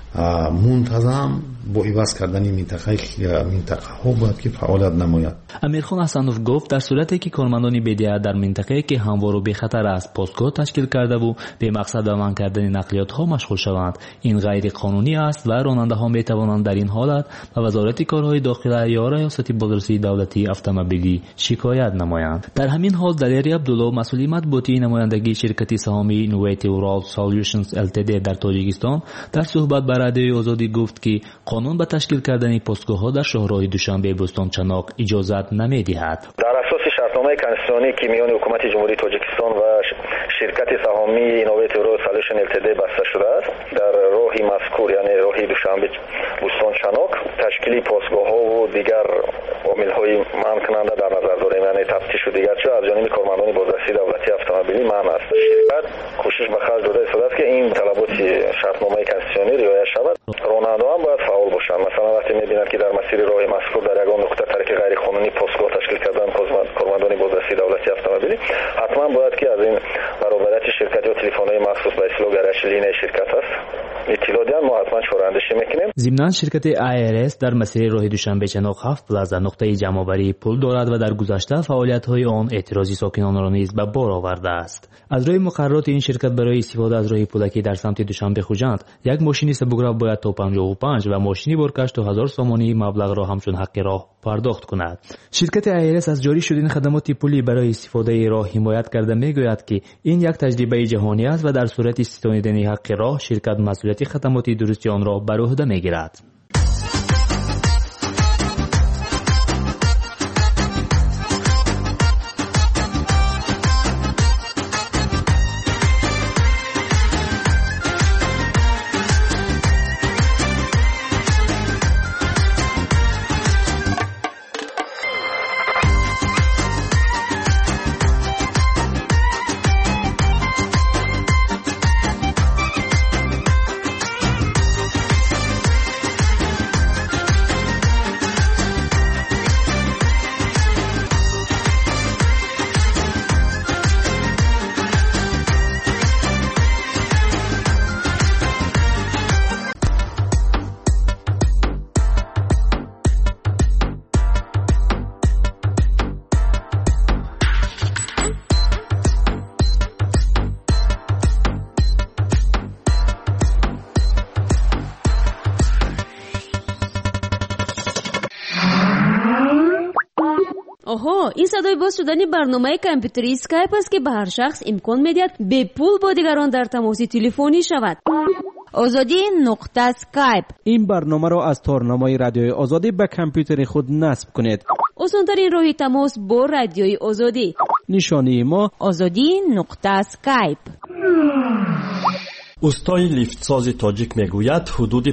منتظم با عوض کردن منطقه ها باید که فعالیت نماید. امیرخان احسانوف گفت در صورتی که کارمندان بدیه در منطقه که هموار و بخطر است پستگاه تشکیل کرده و به مقصد منع کردن نقلیات ها مشغول شوند، این غیر قانونی است و راننده ها می توانند در این حالت به وزارت کارهای داخلی یا ریاست بازرسی دولتی اتومبیلی شکایت نمایند. در همین حال دلیری عبدالله مسئول مطبوعاتی نمایندگی شرکت سهامی اینوویتیو رول سولوشنز LTD در تاجیکستان در صحبت با رادیو آزادی گفت که قانون به تشکیل کردن پستگاه‌ها در شهرهای دوشنبه بوستان چناق اجازت نمی‌دهد. در اساس شرطنامه کنستیتوسیونی که میان حکومت جمهوری تاجیکستان و شرکت سهامی اینوویتیو رول سولوشن LTD بسته شده است، در راهی مذکور یعنی راهی دوشنبه بوستان چناق تشکیل پستگاه‌ها و دیگر عامل‌های منع کننده در نظر داریم، یعنی تفتیش و دیگر چیز از جانب کارمندان بازرسی دولتی اتومبیلی منع است. شرکت کوشش به خرج داده است که این طلبات شرطنامه کنستیتوسیونی رعایت شود. راننده هم باید فعال باشند. مثلا وقتی می‌بینند که در مسیر راه مذکور در یگان نقطه ترک غیر قانونی پستگاه تشکیل کردن کارمندان بازرسی دولتی اتومبیلی، حتما باید که از این برابریت شرکت یا تلفن‌های مخصوص به اصطلاح گرایش لینه شرکت است اطلاع دادن، ما حتما چاره‌اندیشی می‌کنیم. ضمناً شرکت IRS در مسیر راه دوشنبه چناق 7 پلازا نقطه جمع‌آوری پول دارد و در گذشته فعالیت‌های آن اعتراضی ساکنان را نیز به بار آورده است. از روی مقررات این شرکت برای استفاده از راه پولکی در سمت دوشنبه خوجند، یک ماشین سبک‌راه باید تا 55 و ماشین برکش تا 1000 سومانی مبلغ را همچون حق راه پرداخت کند. شرکت IRS از جاری شدن خدمات پولی برای استفاده راه حمایت کرده میگوید که این یک تجربه جهانی است و در صورت استفاده حق راه شرکت مسئولیت خدمات درستی آن را بر عهده میگیرد. آها، این صدای باز شدن برنامه کامپیوتری اسکایپ است که به هر شخص امکان میدهد به پول با دیگران در تماس تلفنی شود. ozodi.skype. این برنامه را از تارنمای رادیوی آزادی به کامپیوتر خود نصب کنید. آسان‌ترین راه تماس با رادیوی آزادی. نشانی ما ozodi.skype. استای لیفتساز تاجیک میگوید حدود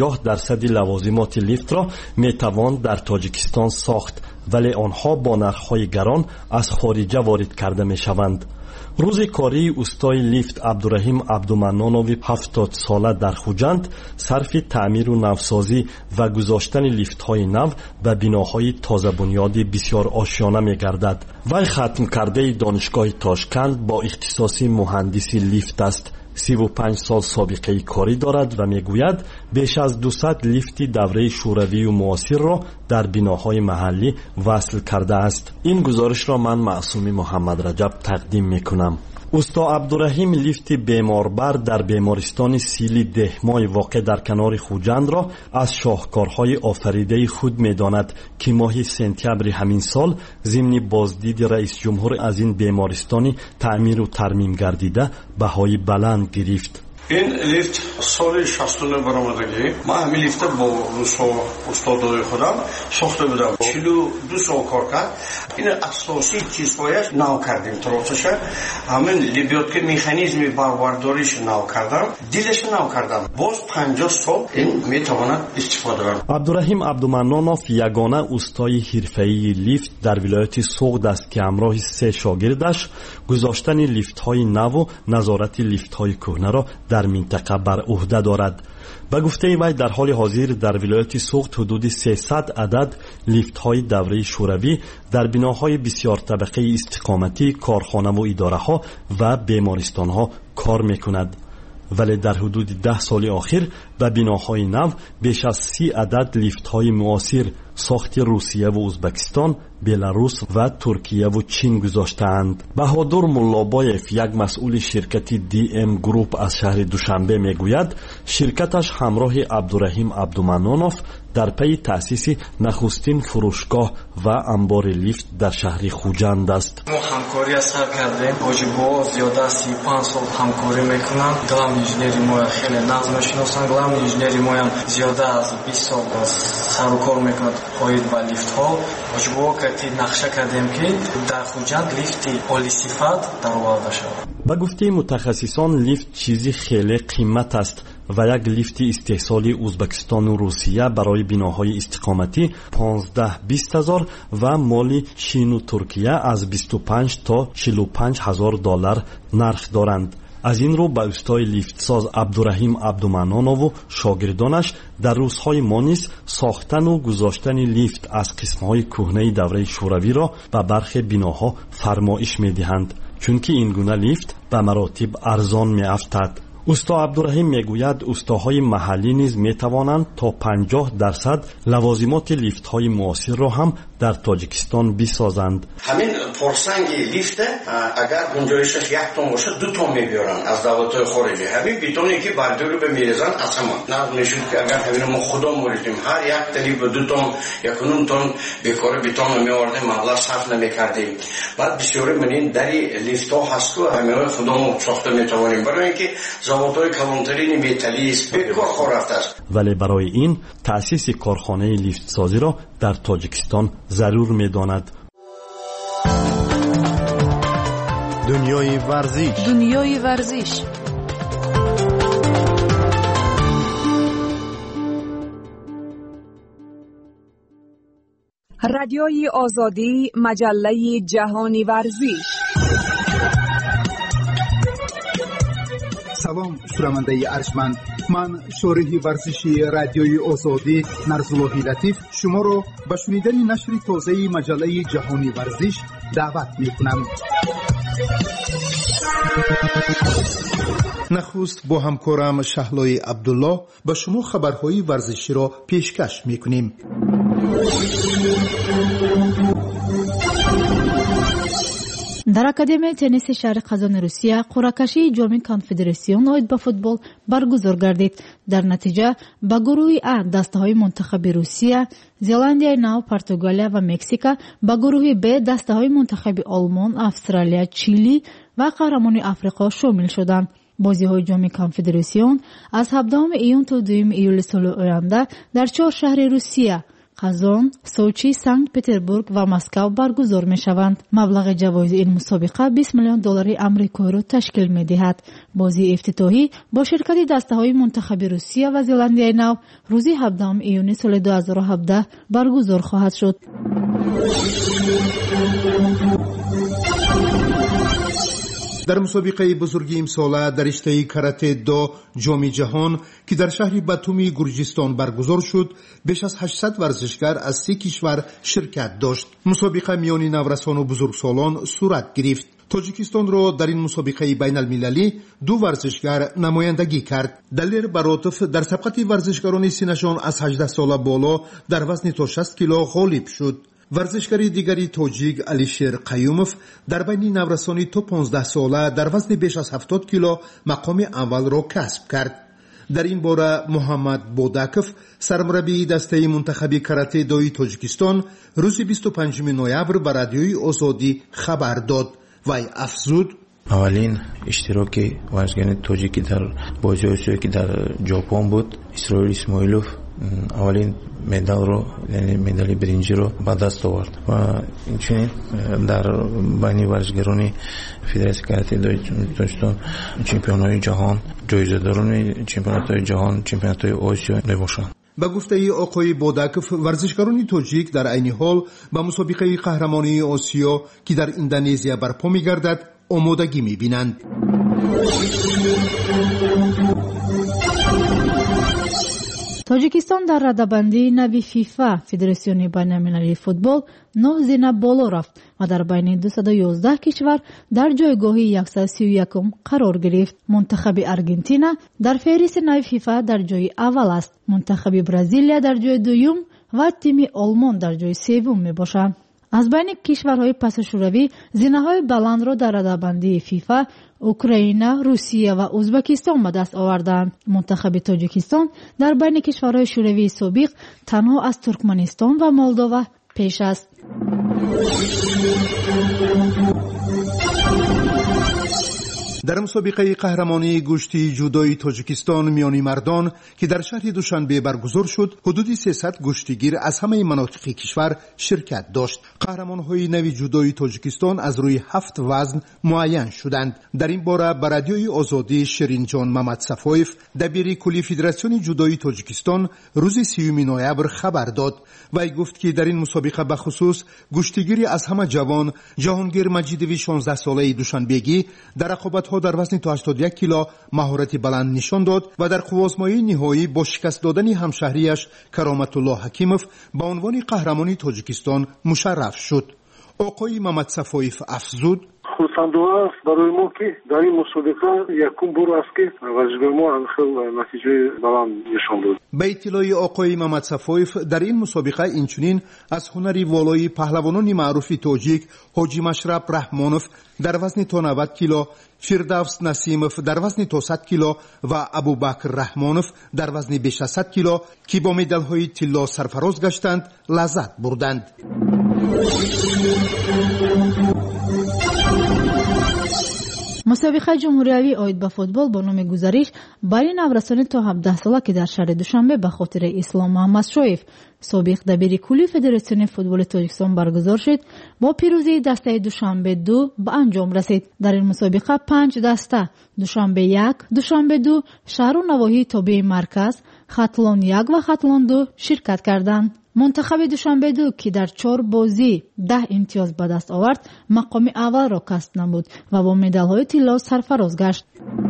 50% لوازمات لیفت را میتوان در تاجیکستان ساخت، ولی آنها با نرخ‌های گران از خارج وارد کرده میشوند. روز کاری استای لیفت عبدالرحیم عبدالمنانوی 70 ساله در خوجند صرف تعمیر و نوسازی و گذاشتن لیفت‌های نو و بناهای تازه بنیادی بسیار آشیانه می‌گردد. وی ختم کرده دانشگاه تاشکند با اختصاص مهندسی لیفت است. 35 سال سابقه کاری دارد و میگوید بیش از 200 لیفت دوره شوروی و معاصر را در بناهای محلی وصل کرده است. این گزارش را من معصومی محمد رجب تقدیم میکنم. استا عبدالرحیم لیفت بیماربر در بیمارستان سیلی دهمای واقع در کنار خوجند را از شاهکارهای آفریده خود می‌داند که ماه سپتامبر همین سال ضمن بازدید رئیس جمهور از این بیمارستانی تعمیر و ترمیم گردیده بهای بلند گرفت. این لیفت سال 69 برآمدگی ما همین لیفت با روسا استادای خودم ساخته بودم. 42 سال کار کرد. این اساسی چیزهایش نو کردیم. تروسش همین لیبیات که مکانیزم بارورداریش نو کردم، دلش نو کردم. باز 50 سال این میتواند استفاده کنه. عبدالرحیم عبدالمنانوف یگانه استای حرفه‌ای لیفت در ولایت سوغد است که همراه 3 شاگردش گذاشتن لیفت‌های نو و نظارت لیفت‌های کهنه را در منطقه بر عهده دارد. به گفته وی در حال حاضر در ولایت سوغد حدود 300 عدد لیفت‌های دوره شوروی در بناهای بسیار طبقه استقامتی، کارخانه و اداره‌ها و بیمارستان‌ها کار می‌کند. ولی در حدود 10 سال اخیر به بناهای نو بیش از 30 عدد لیفت‌های معاصر ساخت روسیه و ازبکستان، بلاروس و ترکیه و چین گذاشتند. بهادر ملابایف یک مسئول شرکت DM گروپ از شهر دوشنبه میگوید شرکتش همراه عبدالرحیم عبدالمنانوف در پی تأسیس نخستین فروشگاه و انبار لیفت در شهر خوجند است. ما همکاری سر کردیم. حاجی با زیاده از 35 سال همکاری میکنن. گلام انجینری ما خیلی نظم میشناسن. گلام انجینری ما هم زیاده از 20 سال سر و کار میکنند خواهید با لیفت ها. حاجی با که نقشه کردیم که در خوجند لیفت عالی صفت در آورده شود. به گفته متخصصان لیفت چیزی خیلی قیمت است و یک لیفت استحصالی ازبکستان و روسیه برای بناهای استقامتی 15-20 هزار و مال چین و ترکیه از 25 تا 45 هزار دلار نرخ دارند. از این رو به استای لیفتساز عبدالرحیم عبدالمنانوف و شاگردانش در روزهای ما نیز ساختن و گذاشتن لیفت از قسمهای کهنه دوره شوروی را به برخی بناها فرمایش می‌دهند، چونکه این گونه لیفت به مراتب ارزان می‌افتد. استا عبدالرحیم میگوید استاهای محلی نیز میتوانند تا 50% لوازمات لیفت های معاصر را هم در تاجیکستان بسازند. همین پرسنگ لیفت اگر گنجایشش 1 تن باشه 2 تن میبیارن از دولت‌های خارجی. همین بیتونی که برداری به میریزن اصلا نه نشون که اگر همین ما خدا موریدیم هر یک تلی به 2 تن 1 تن بیکار بیتون میآوردیم مبلغ صرف نمیکردیم. بعد بسیاری من این دری لیفت ها هست که همین خدا ما ساخته میتوانیم برای اینکه زواتای کلانترین میتالی است بیکار خور رفته است. ولی برای این تأسیس کارخانه لیفت سازی را در تاجیکستان ضرور می‌داند. دنیای ورزش. رادیوی آزادی، مجله جهانی ورزش. سلام شنونده ارجمند، من شارح ورزشی رادیوی آزادی نرزاللهی لطیف شما را به شنیدن نشر تازه مجله جهانی ورزش دعوت می‌کنم. نخست با همکارم شهلای عبدالله به شما خبرهای ورزشی را پیشکش می‌کنیم. дар академияи тенниси шаҳри қазони русия қуръакашии ҷоми конфедератсион оид ба футбол баргузор гардид. дар натиҷа ба гурӯҳи А дастаҳои мунтахаби русия, зеландияи нав, португалия ва мексика, ба гурӯҳи Б дастаҳои мунтахаби олмон, австралия, чили ва қаҳрамони африқо шомил шуданд. бозиҳои ҷоми конфедератсион аз 17 июн то 2 июли соли оянда дар 4 шаҳри русия Қазон, Сочи, Санкт-Петербург ва Москав баргузор мешаванд. маблағи ҷавоизи ин мусобиқа $20 миллион амрикоиро ташкил медиҳад. бозии ифтитоҳӣ бо ширкати дастаҳои мунтахаби Русия ва Зеландияи нав рӯзи 17 июни соли 2017 баргузор хоҳад шуд. дар мусобиқаи бузурги имсола дар риштаи карате до ҷоми ҷаҳон ки дар шаҳри Батуми Гурҷистон баргузор шуд, беш аз 800 варзишгар аз 3 кишвар ширкат дошт. мусобиқа миёни наврасону бузургсолон сурат гирифт. тоҷикистонро дар ин мусобиқаи байналмилалӣ 2 варзишгар намояндагӣ кард. Далер Баротов дар сабқати варзишгарони синашон аз 18 сола боло дар вазни то 60 кило ғолиб шуд. варзишгари дигари тоҷик Алишер Қаюмов дар байни наврасони то 15 сола дар вазни беш аз 70 кило мақоми аввалро касб кард. дар ин бора Муҳаммад Бодаков, сармураббии дастаи мунтахаби карате дои Тоҷикистон, рӯзи 25 ноябр ба радиои Озодӣ хабар дод. вай афзуд: аввалин иштироки варзишгарони тоҷики дар бозиҳои осиё ки дар ҷопон буд, Исроил Исмоилов аввалин медалро, яъне медали биринҷиро ба даст овард ва инчунин дар байни варзишгарони федератсияи карате дои Тоҷикистон чемпионҳои ҷаҳон, ҷоизадорони чемпионатҳои ҷаҳон, чемпионатҳои Осиё мебошанд. ба гуфтаи оқои Бодаков, варзишгарони тоҷик дар айни ҳол ба мусобиқаи қаҳрамонии Осиё ки дар Индонезия барпо мегардад омодагӣ мебинанд. тоҷикистон дар радабандии нави фифа федератсиони байналмилалии футбол 9 зина боло рафт ва дар байни 211 кишвар дар ҷойгоҳи 131 қарор гирифт. мунтахаби Аргентина дар феҳристи нави фифа дар ҷойи аввал аст. мунтахаби Бразилия дар ҷойи дуюм ва тими Олмон дар ҷойи севум мебошанд. аз байни кишварҳои пасушӯравӣ зинаҳои баландро дар радабандии фифа Украина, Русия ва Узбекистон ба даст оварданд. мунтахаби Тоҷикистон дар байни кишварҳои шӯравии собиқ танҳо аз Туркманистон ва Молдова пеш аст. дар мусобиқаи қаҳрамонии гӯшти ҷудои Тоҷикистон миёни мардон ки дар шаҳри Душанбе баргузор шуд, ҳудуди 300 гӯштигир аз ҳамаи манотиқи кишвар ширкат дошт. қаҳрамонҳои нави ҷудои Тоҷикистон аз рӯи 7 вазн муайян шуданд. дар ин бора ба радиои Озодӣ Ширинҷон Мамадсафоев, дабири кулли Федератсиони ҷудои Тоҷикистон, рӯзи 30 ноябр хабар дод. вай гуфт ки дар ин мусобиқа бахусус гӯштигири аз ҳама ҷавон Ҷаҳонгир Маҷидови 16 солаи душанбегӣ дар рақобатҳо дар вазни то 81 кило маҳорати баланд нишон дод ва дар қуввозмоии ниҳоӣ бо шикаст додани ҳамшаҳрияш Кароматулло Ҳакимов ба унвони қаҳрамони Тоҷикистон мушарраф шуд. оқои Мамадсафоев афзуд: хурсандона аст барои мо ки дар ин мусобиқа якум бор аст ки варзишгои мо хел натиҷаи баланд нишон дод. ба иттилои оқои Мамадсафоев, дар ин мусобиқа инчунин аз ҳунари волои паҳлавонони маъруфи тоҷик Ҳоҷи Машраб Раҳмонов дар вазни то 90 кило, Фирдавс Насимов дар вазни то 100 кило ва Абубакр Раҳмонов дар вазни беш аз 100 кило ки бо медалҳои тилло сарфароз гаштанд, лаззат бурданд. мусобиқаи ҷумҳуриявӣ оид ба футбол бо номи гузариш байни наврасони то 17 сола ки дар шаҳри Душанбе ба хотири Ислом Маҳмадшоев, собиқ дабири кулли Федератсиони футболи Тоҷикистон баргузор шуд, бо пирӯзии дастаи Душанбе 2 ба анҷом расид. дар ин мусобиқа 5 даста Душанбе 1, Душанбе 2, шаҳру навоҳии тобеи марказ, Хатлон 1 ва Хатлон 2 ширкат карданд. мунтахаби Душанбе 2 ки дар 4 бозӣ 10 имтиёз ба даст овард, мақоми аввалро касб намуд ва бо медалҳои тилло сарфароз гашт.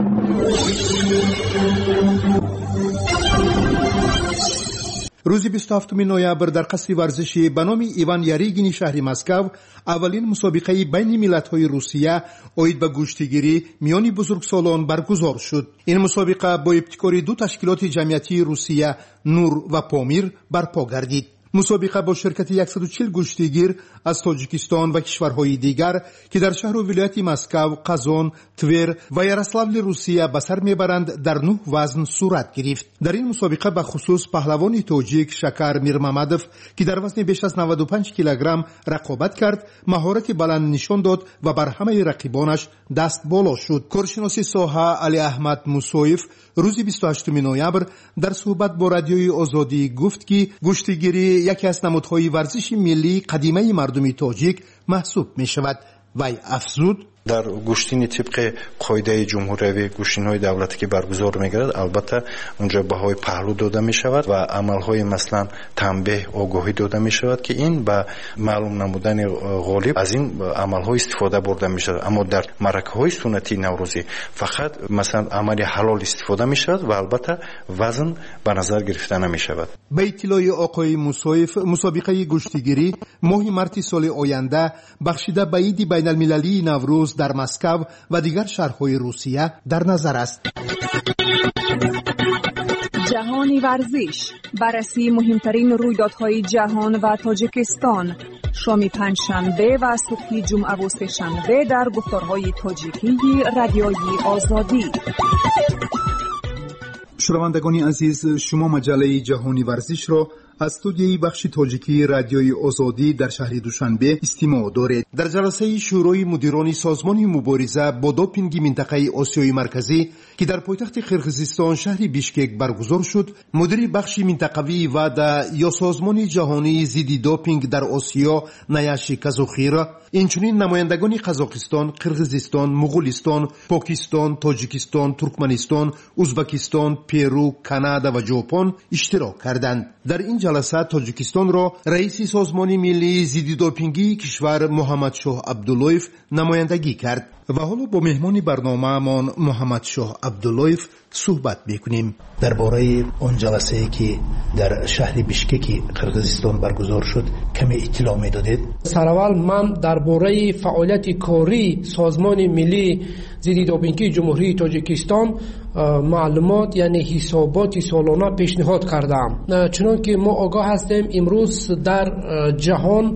рӯзи 27 ноябр дар қасри варзиши ба номи Иван Яригини шаҳри Москав аввалин мусобиқаи байни миллатҳои Русия оид ба гӯштигирӣ миёни бузургсолон баргузор шуд. ин мусобиқа бо ибтикори 2 ташкилоти ҷамъиятии Русия Нур ва Помир барпо гардид. مسابقه با شرکت 140 گشتیگیر از تاجیکستان و کشورهای دیگر که در شهر و ولایت مسکو، قزان، تور و یاروسلاول روسیه به سر میبرند در 9 وزن صورت گرفت. در این مسابقه به خصوص پهلوان تاجیک شکر میرممدوف که در وزن بیش از 95 کیلوگرم رقابت کرد، مهارت بلند نشان داد و بر همه رقیبانش دست بالا شد. کارشناس ساحه علی احمد موسویف روز 28 نوامبر در صحبت با رادیوی آزادی گفت که گشتیگیری یکی از نمادهای ورزش ملی قدیمی مردم تاجیک محسوب می شود. وی افزود در گشتین طبق قاعده جمهوری گشتین‌های دولتی که برگزار می‌گردد البته اونجا بهای پهلو داده می‌شود و عمل‌های مثلا تنبیه آگاهی داده می‌شود که این به معلوم نمودن غالب از این عمل‌ها استفاده برده می‌شود. اما در معرکه‌های سنتی نوروزی فقط مثلا عمل حلال استفاده می‌شود و البته وزن به نظر گرفته نمی‌شود. به اطلاع آقای موسویف، مسابقه گشتیگیری ماه مارس سال آینده بخشیده به عید بین‌المللی نوروز در مسکو و دیگر شهرهای روسیه در نظر است. جهانی ورزش، بررسی مهمترین رویدادهای جهان و تاجیکستان، شام پنجشنبه و صبح جمعه و سه‌شنبه در گفتارهای تاجیکی رادیوی آزادی. شنوندگان عزیز، شما مجله جهانی ورزش را از استودیوی بخش تاجیکی رادیوی آزادی در شهر دوشنبه استماع دارید. در جلسه شورای مدیران سازمان مبارزه با دوپینگ منطقه آسیای مرکزی که در پایتخت قرقیزستان شهر بیشکک برگزار شد، مدیر بخش منطقوی وعده یا سازمان جهانی ضد دوپینگ در آسیا نیاشی کازوخیرا، اینچنین نمایندگان قزاقستان، قرقیزستان، مغولستان، پاکستان، تاجیکستان، ترکمنستان، ازبکستان، پیرو، کانادا و ژاپن اشتراک کردند. در این جلسه تاجیکستان را رئیس سازمان ملی ضد دوپینگی کشور محمد شاه عبداللویف نمایندگی کرد. و حالا با مهمان برنامه مان محمد شاه عبداللویف صحبت میکنیم. درباره اون جلسه‌ای که در شهر بیشکک قرقیزستان برگزار شد کمی اطلاع میدادید؟ سراول من درباره فعالیت کاری سازمان ملی ضد دوپینگ جمهوری تاجیکستان معلومات یعنی حسابات سالانه پیشنهاد کردم. چنانکه ما آگاه هستیم امروز در جهان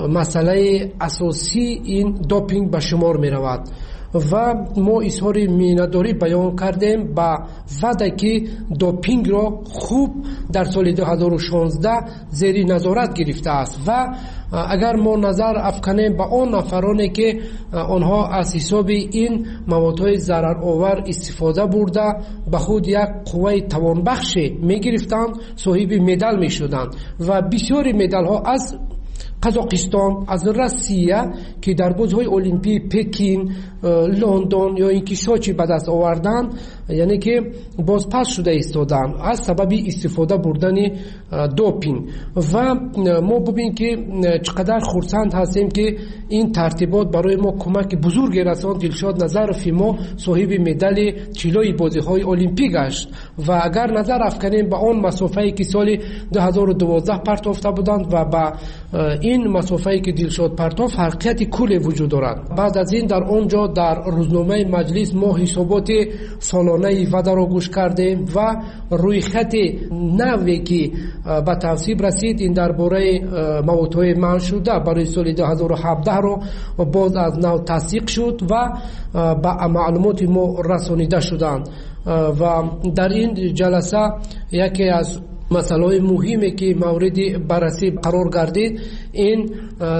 مسئله اساسی این دوپینگ به شمار می رود و ما اظهار میانه‌داری بیان کردیم با وعده که دوپینگ را خوب در سال 2016 زیر نظارت گرفته است و اگر ما نظر افکنیم به آن نفرانی که آنها از حساب این موادهای ضررآور استفاده برده به خود یک قوه توانبخش میگرفتند، صاحب مدال میشدند و بسیاری مدال ها از قزاقستان، از روسیه که در بازهای المپی پکین، لندن یا اینکه سوچی به دست آوردن، یعنی که بازپس شده ایستادن از سبب استفاده بردن دوپینگ. و ما ببینیم که چقدر خرسند هستیم که این ترتیبات برای ما کمک بزرگی رساند. دلشاد نظرف ما صاحب مدال طلای بازی‌های المپی گشت و اگر نظر افکنیم به آن مسافه‌ای که سال 2012 پرتافته بودند و با این مسافه‌ای که دلشاد پرتاف فرقیت کلی وجود دارد. بعد از این در آنجا در روزنامه مجلس ما حسابات سالانه وعده را گوش کردیم و روی خط نوی که به تصویب رسید این درباره موادهای منع شده برای سال 2017 رو باز از نو تصدیق شد و به معلومات ما رسانیده شدند. و در این جلسه یکی از مسائل مهمی که مورد بررسی قرار گردید این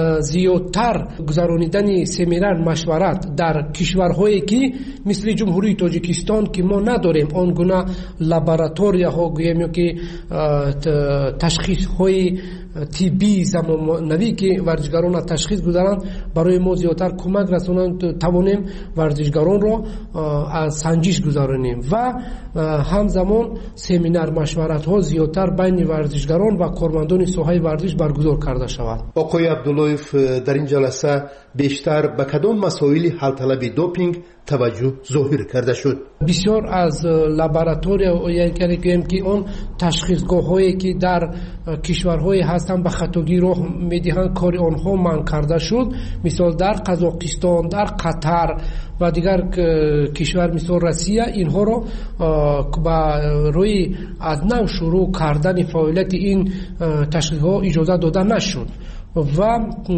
زیادتر گذرانیدن سمینار مشورت در کشورهایی که مثل جمهوری تاجیکستان که ما نداریم آن گونه لابراتوری‌ها گوییم که تشخیص های طبی زمانوی که ورزشکاران تشخیص گذارند برای ما زیادتر کمک رسانند توانیم ورزشکاران را از سنجش گذارانیم و همزمان سمینار مشورت ها زیادتر بین ورزشکاران و کارمندان ساحه ورزش برگزار کرده شود. آقای عبداللویف، در این جلسه بیشتر به کدام مسائل حل طلب دوپینگ توجه ظاهر کرده شد؟ بسیار از لابراتوری یعنی که اون تشخیصگاه هایی که در کشورهای هستن به خطاگی راه میدهند کاری آنها منع کرده شد. مثال در قزاقستان، در قطر و دیگر کشور مثل روسیه اینها رو با روی از نو شروع کرد کردن فعالیت این تشخیص‌ها اجازه داده نشد و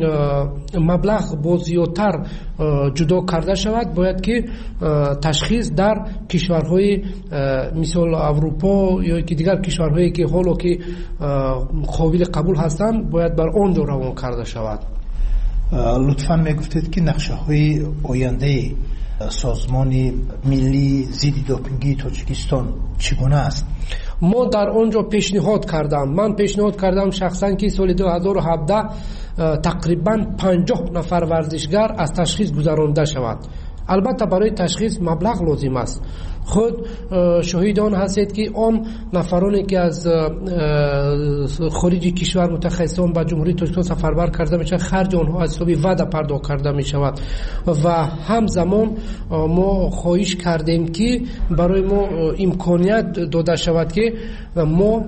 مبلغ با زیادتر جدا کرده شود. باید که تشخیص در کشورهای مثل اروپا یا که دیگر کشورهایی که حالا که قابل قبول هستند باید بر آنجا روان کرده شود. لطفاً میگفتید که نقشه های آینده سازمان ملی ضد دوپینگی تاجیکستان چگونه است؟ ما در آنجا پیشنهاد کردم شخصا که سال 2017 تقریبا 50 نفر ورزشگر از تشخیص گذرانده شود. البته برای تشخیص مبلغ لازم است. خود شاهدان هستید که آن نفرانی که از خارج کشور متخصصان به جمهوری تاجیکستان سفربر کرده میشه خرج آنها از حساب وعده پرداخت کرده می شود و همزمان ما خواهش کردیم که برای ما امکانیت داده شود که ما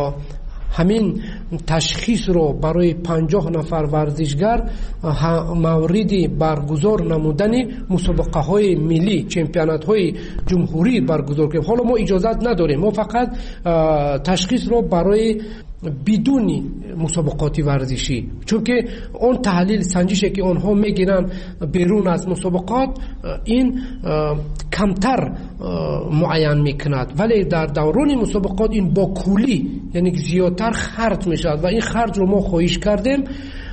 همین تشخیص رو برای 50 نفر ورزشگر موردی برگزار نمودن مسابقه های ملی چمپیونات های جمهوری برگزار کنیم. حالا ما اجازت نداریم، ما فقط تشخیص رو برای بدون مسابقات ورزشی، چون که اون تحلیل سنجشی که آنها میگیرن بیرون از مسابقات این کمتر معین میکند، ولی در دوران مسابقات این با کلی یعنی زیادتر خرج میشد و این خرج رو ما خواهش کردیم.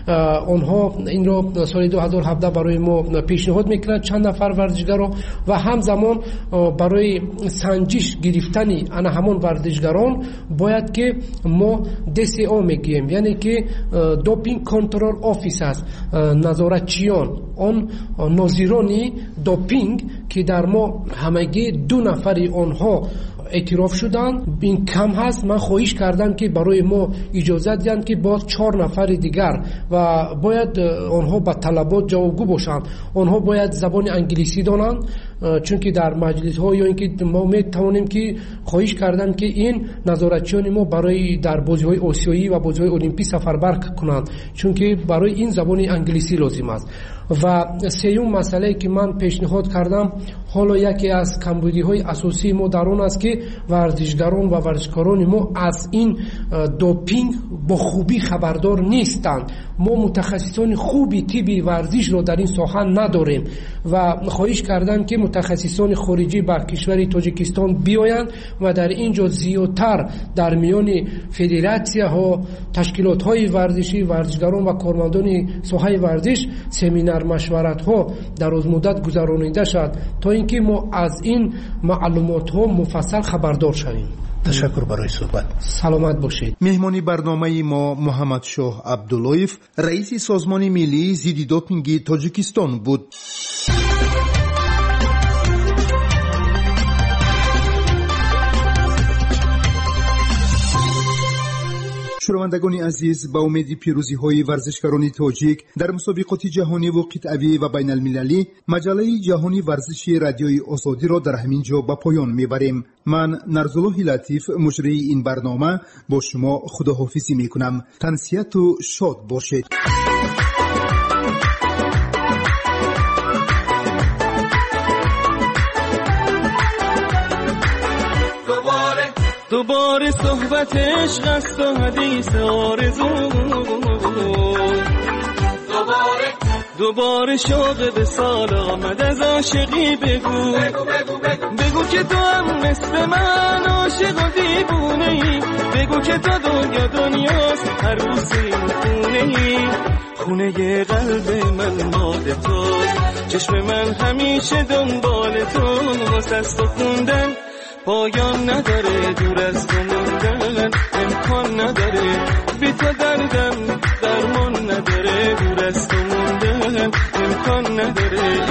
آنها این رو سال 2017 برای ما پیشنهاد میکنند چند نفر ورزشگر رو و همزمان برای سنجش گرفتن همون ورزشگران باید که ما DCO میگیم، یعنی که دوپینگ کنترل آفیس است، نظارتچیان آن ناظران دوپینگ که در ما همگی 2 نفری آنها اعتراف شدن. این کم هست. من خواهش کردم که برای ما اجازه دهند که با 4 نفر دیگر و باید آنها با طلبات جوابگو باشند. آنها باید زبان انگلیسی دانند، چون که در مجلس ها یا اینکه ما میتوانیم که خواهش کردم که این نظارتچیان ما برای در بازی های آسیایی و بازی های المپیک سفربر کنند، چون که برای این زبان انگلیسی لازم است. و سوم مسئله که من پیشنهاد کردم، حالا یکی از کمبودی های اساسی ما در آن است که ورزشگران و ورزشکاران ما از این دوپینگ با خوبی خبردار نیستند. ما متخصصان خوبی طب ورزش رو در این ساحه نداریم و خواهش کردم که متخصصان خارجی به کشور تاجیکستان بیایند و در اینجا زیادتر در میان فدراسیون ها، تشکیلات های ورزشی، ورزشگران و کارمندان ساحه ورزش سمینار مشورت ها در از مدت گذرانیده شد تا اینکه ما از این معلومات ها مفصل خبردار شویم. تشکر برای صحبت. سلامت باشید. مهمانی برنامه ما محمد شاه عبداللهیف، رئیس سازمان ملی ضد دوپینگ تاجیکستان بود. شنوندگان عزیز، با امید پیروزی های ورزشکاران تاجیک در مسابقات جهانی و قطعی و بین المللی، مجله جهانی ورزشی رادیوی آزادی را در همین جا به پایان میبریم. من نرزالله لطیف مجری این برنامه با شما خداحافظی میکنم. تنسیت و شاد باشید. دوباره صحبت عشق است و حدیث آرزو، دوباره شوق به سال آمد از عاشقی. بگو بگو که تو هم مثل من عاشق و دیوونه ای. بگو که تو دنیاست عروس این خونه ای. خونه قلب من مال توست، چشم من همیشه دنبال تو. واسه تو خوندن پایان نداره، دور از تو موندن امکان نداره. بی تو دردم درمان نداره، دور از تو موندن امکان نداره.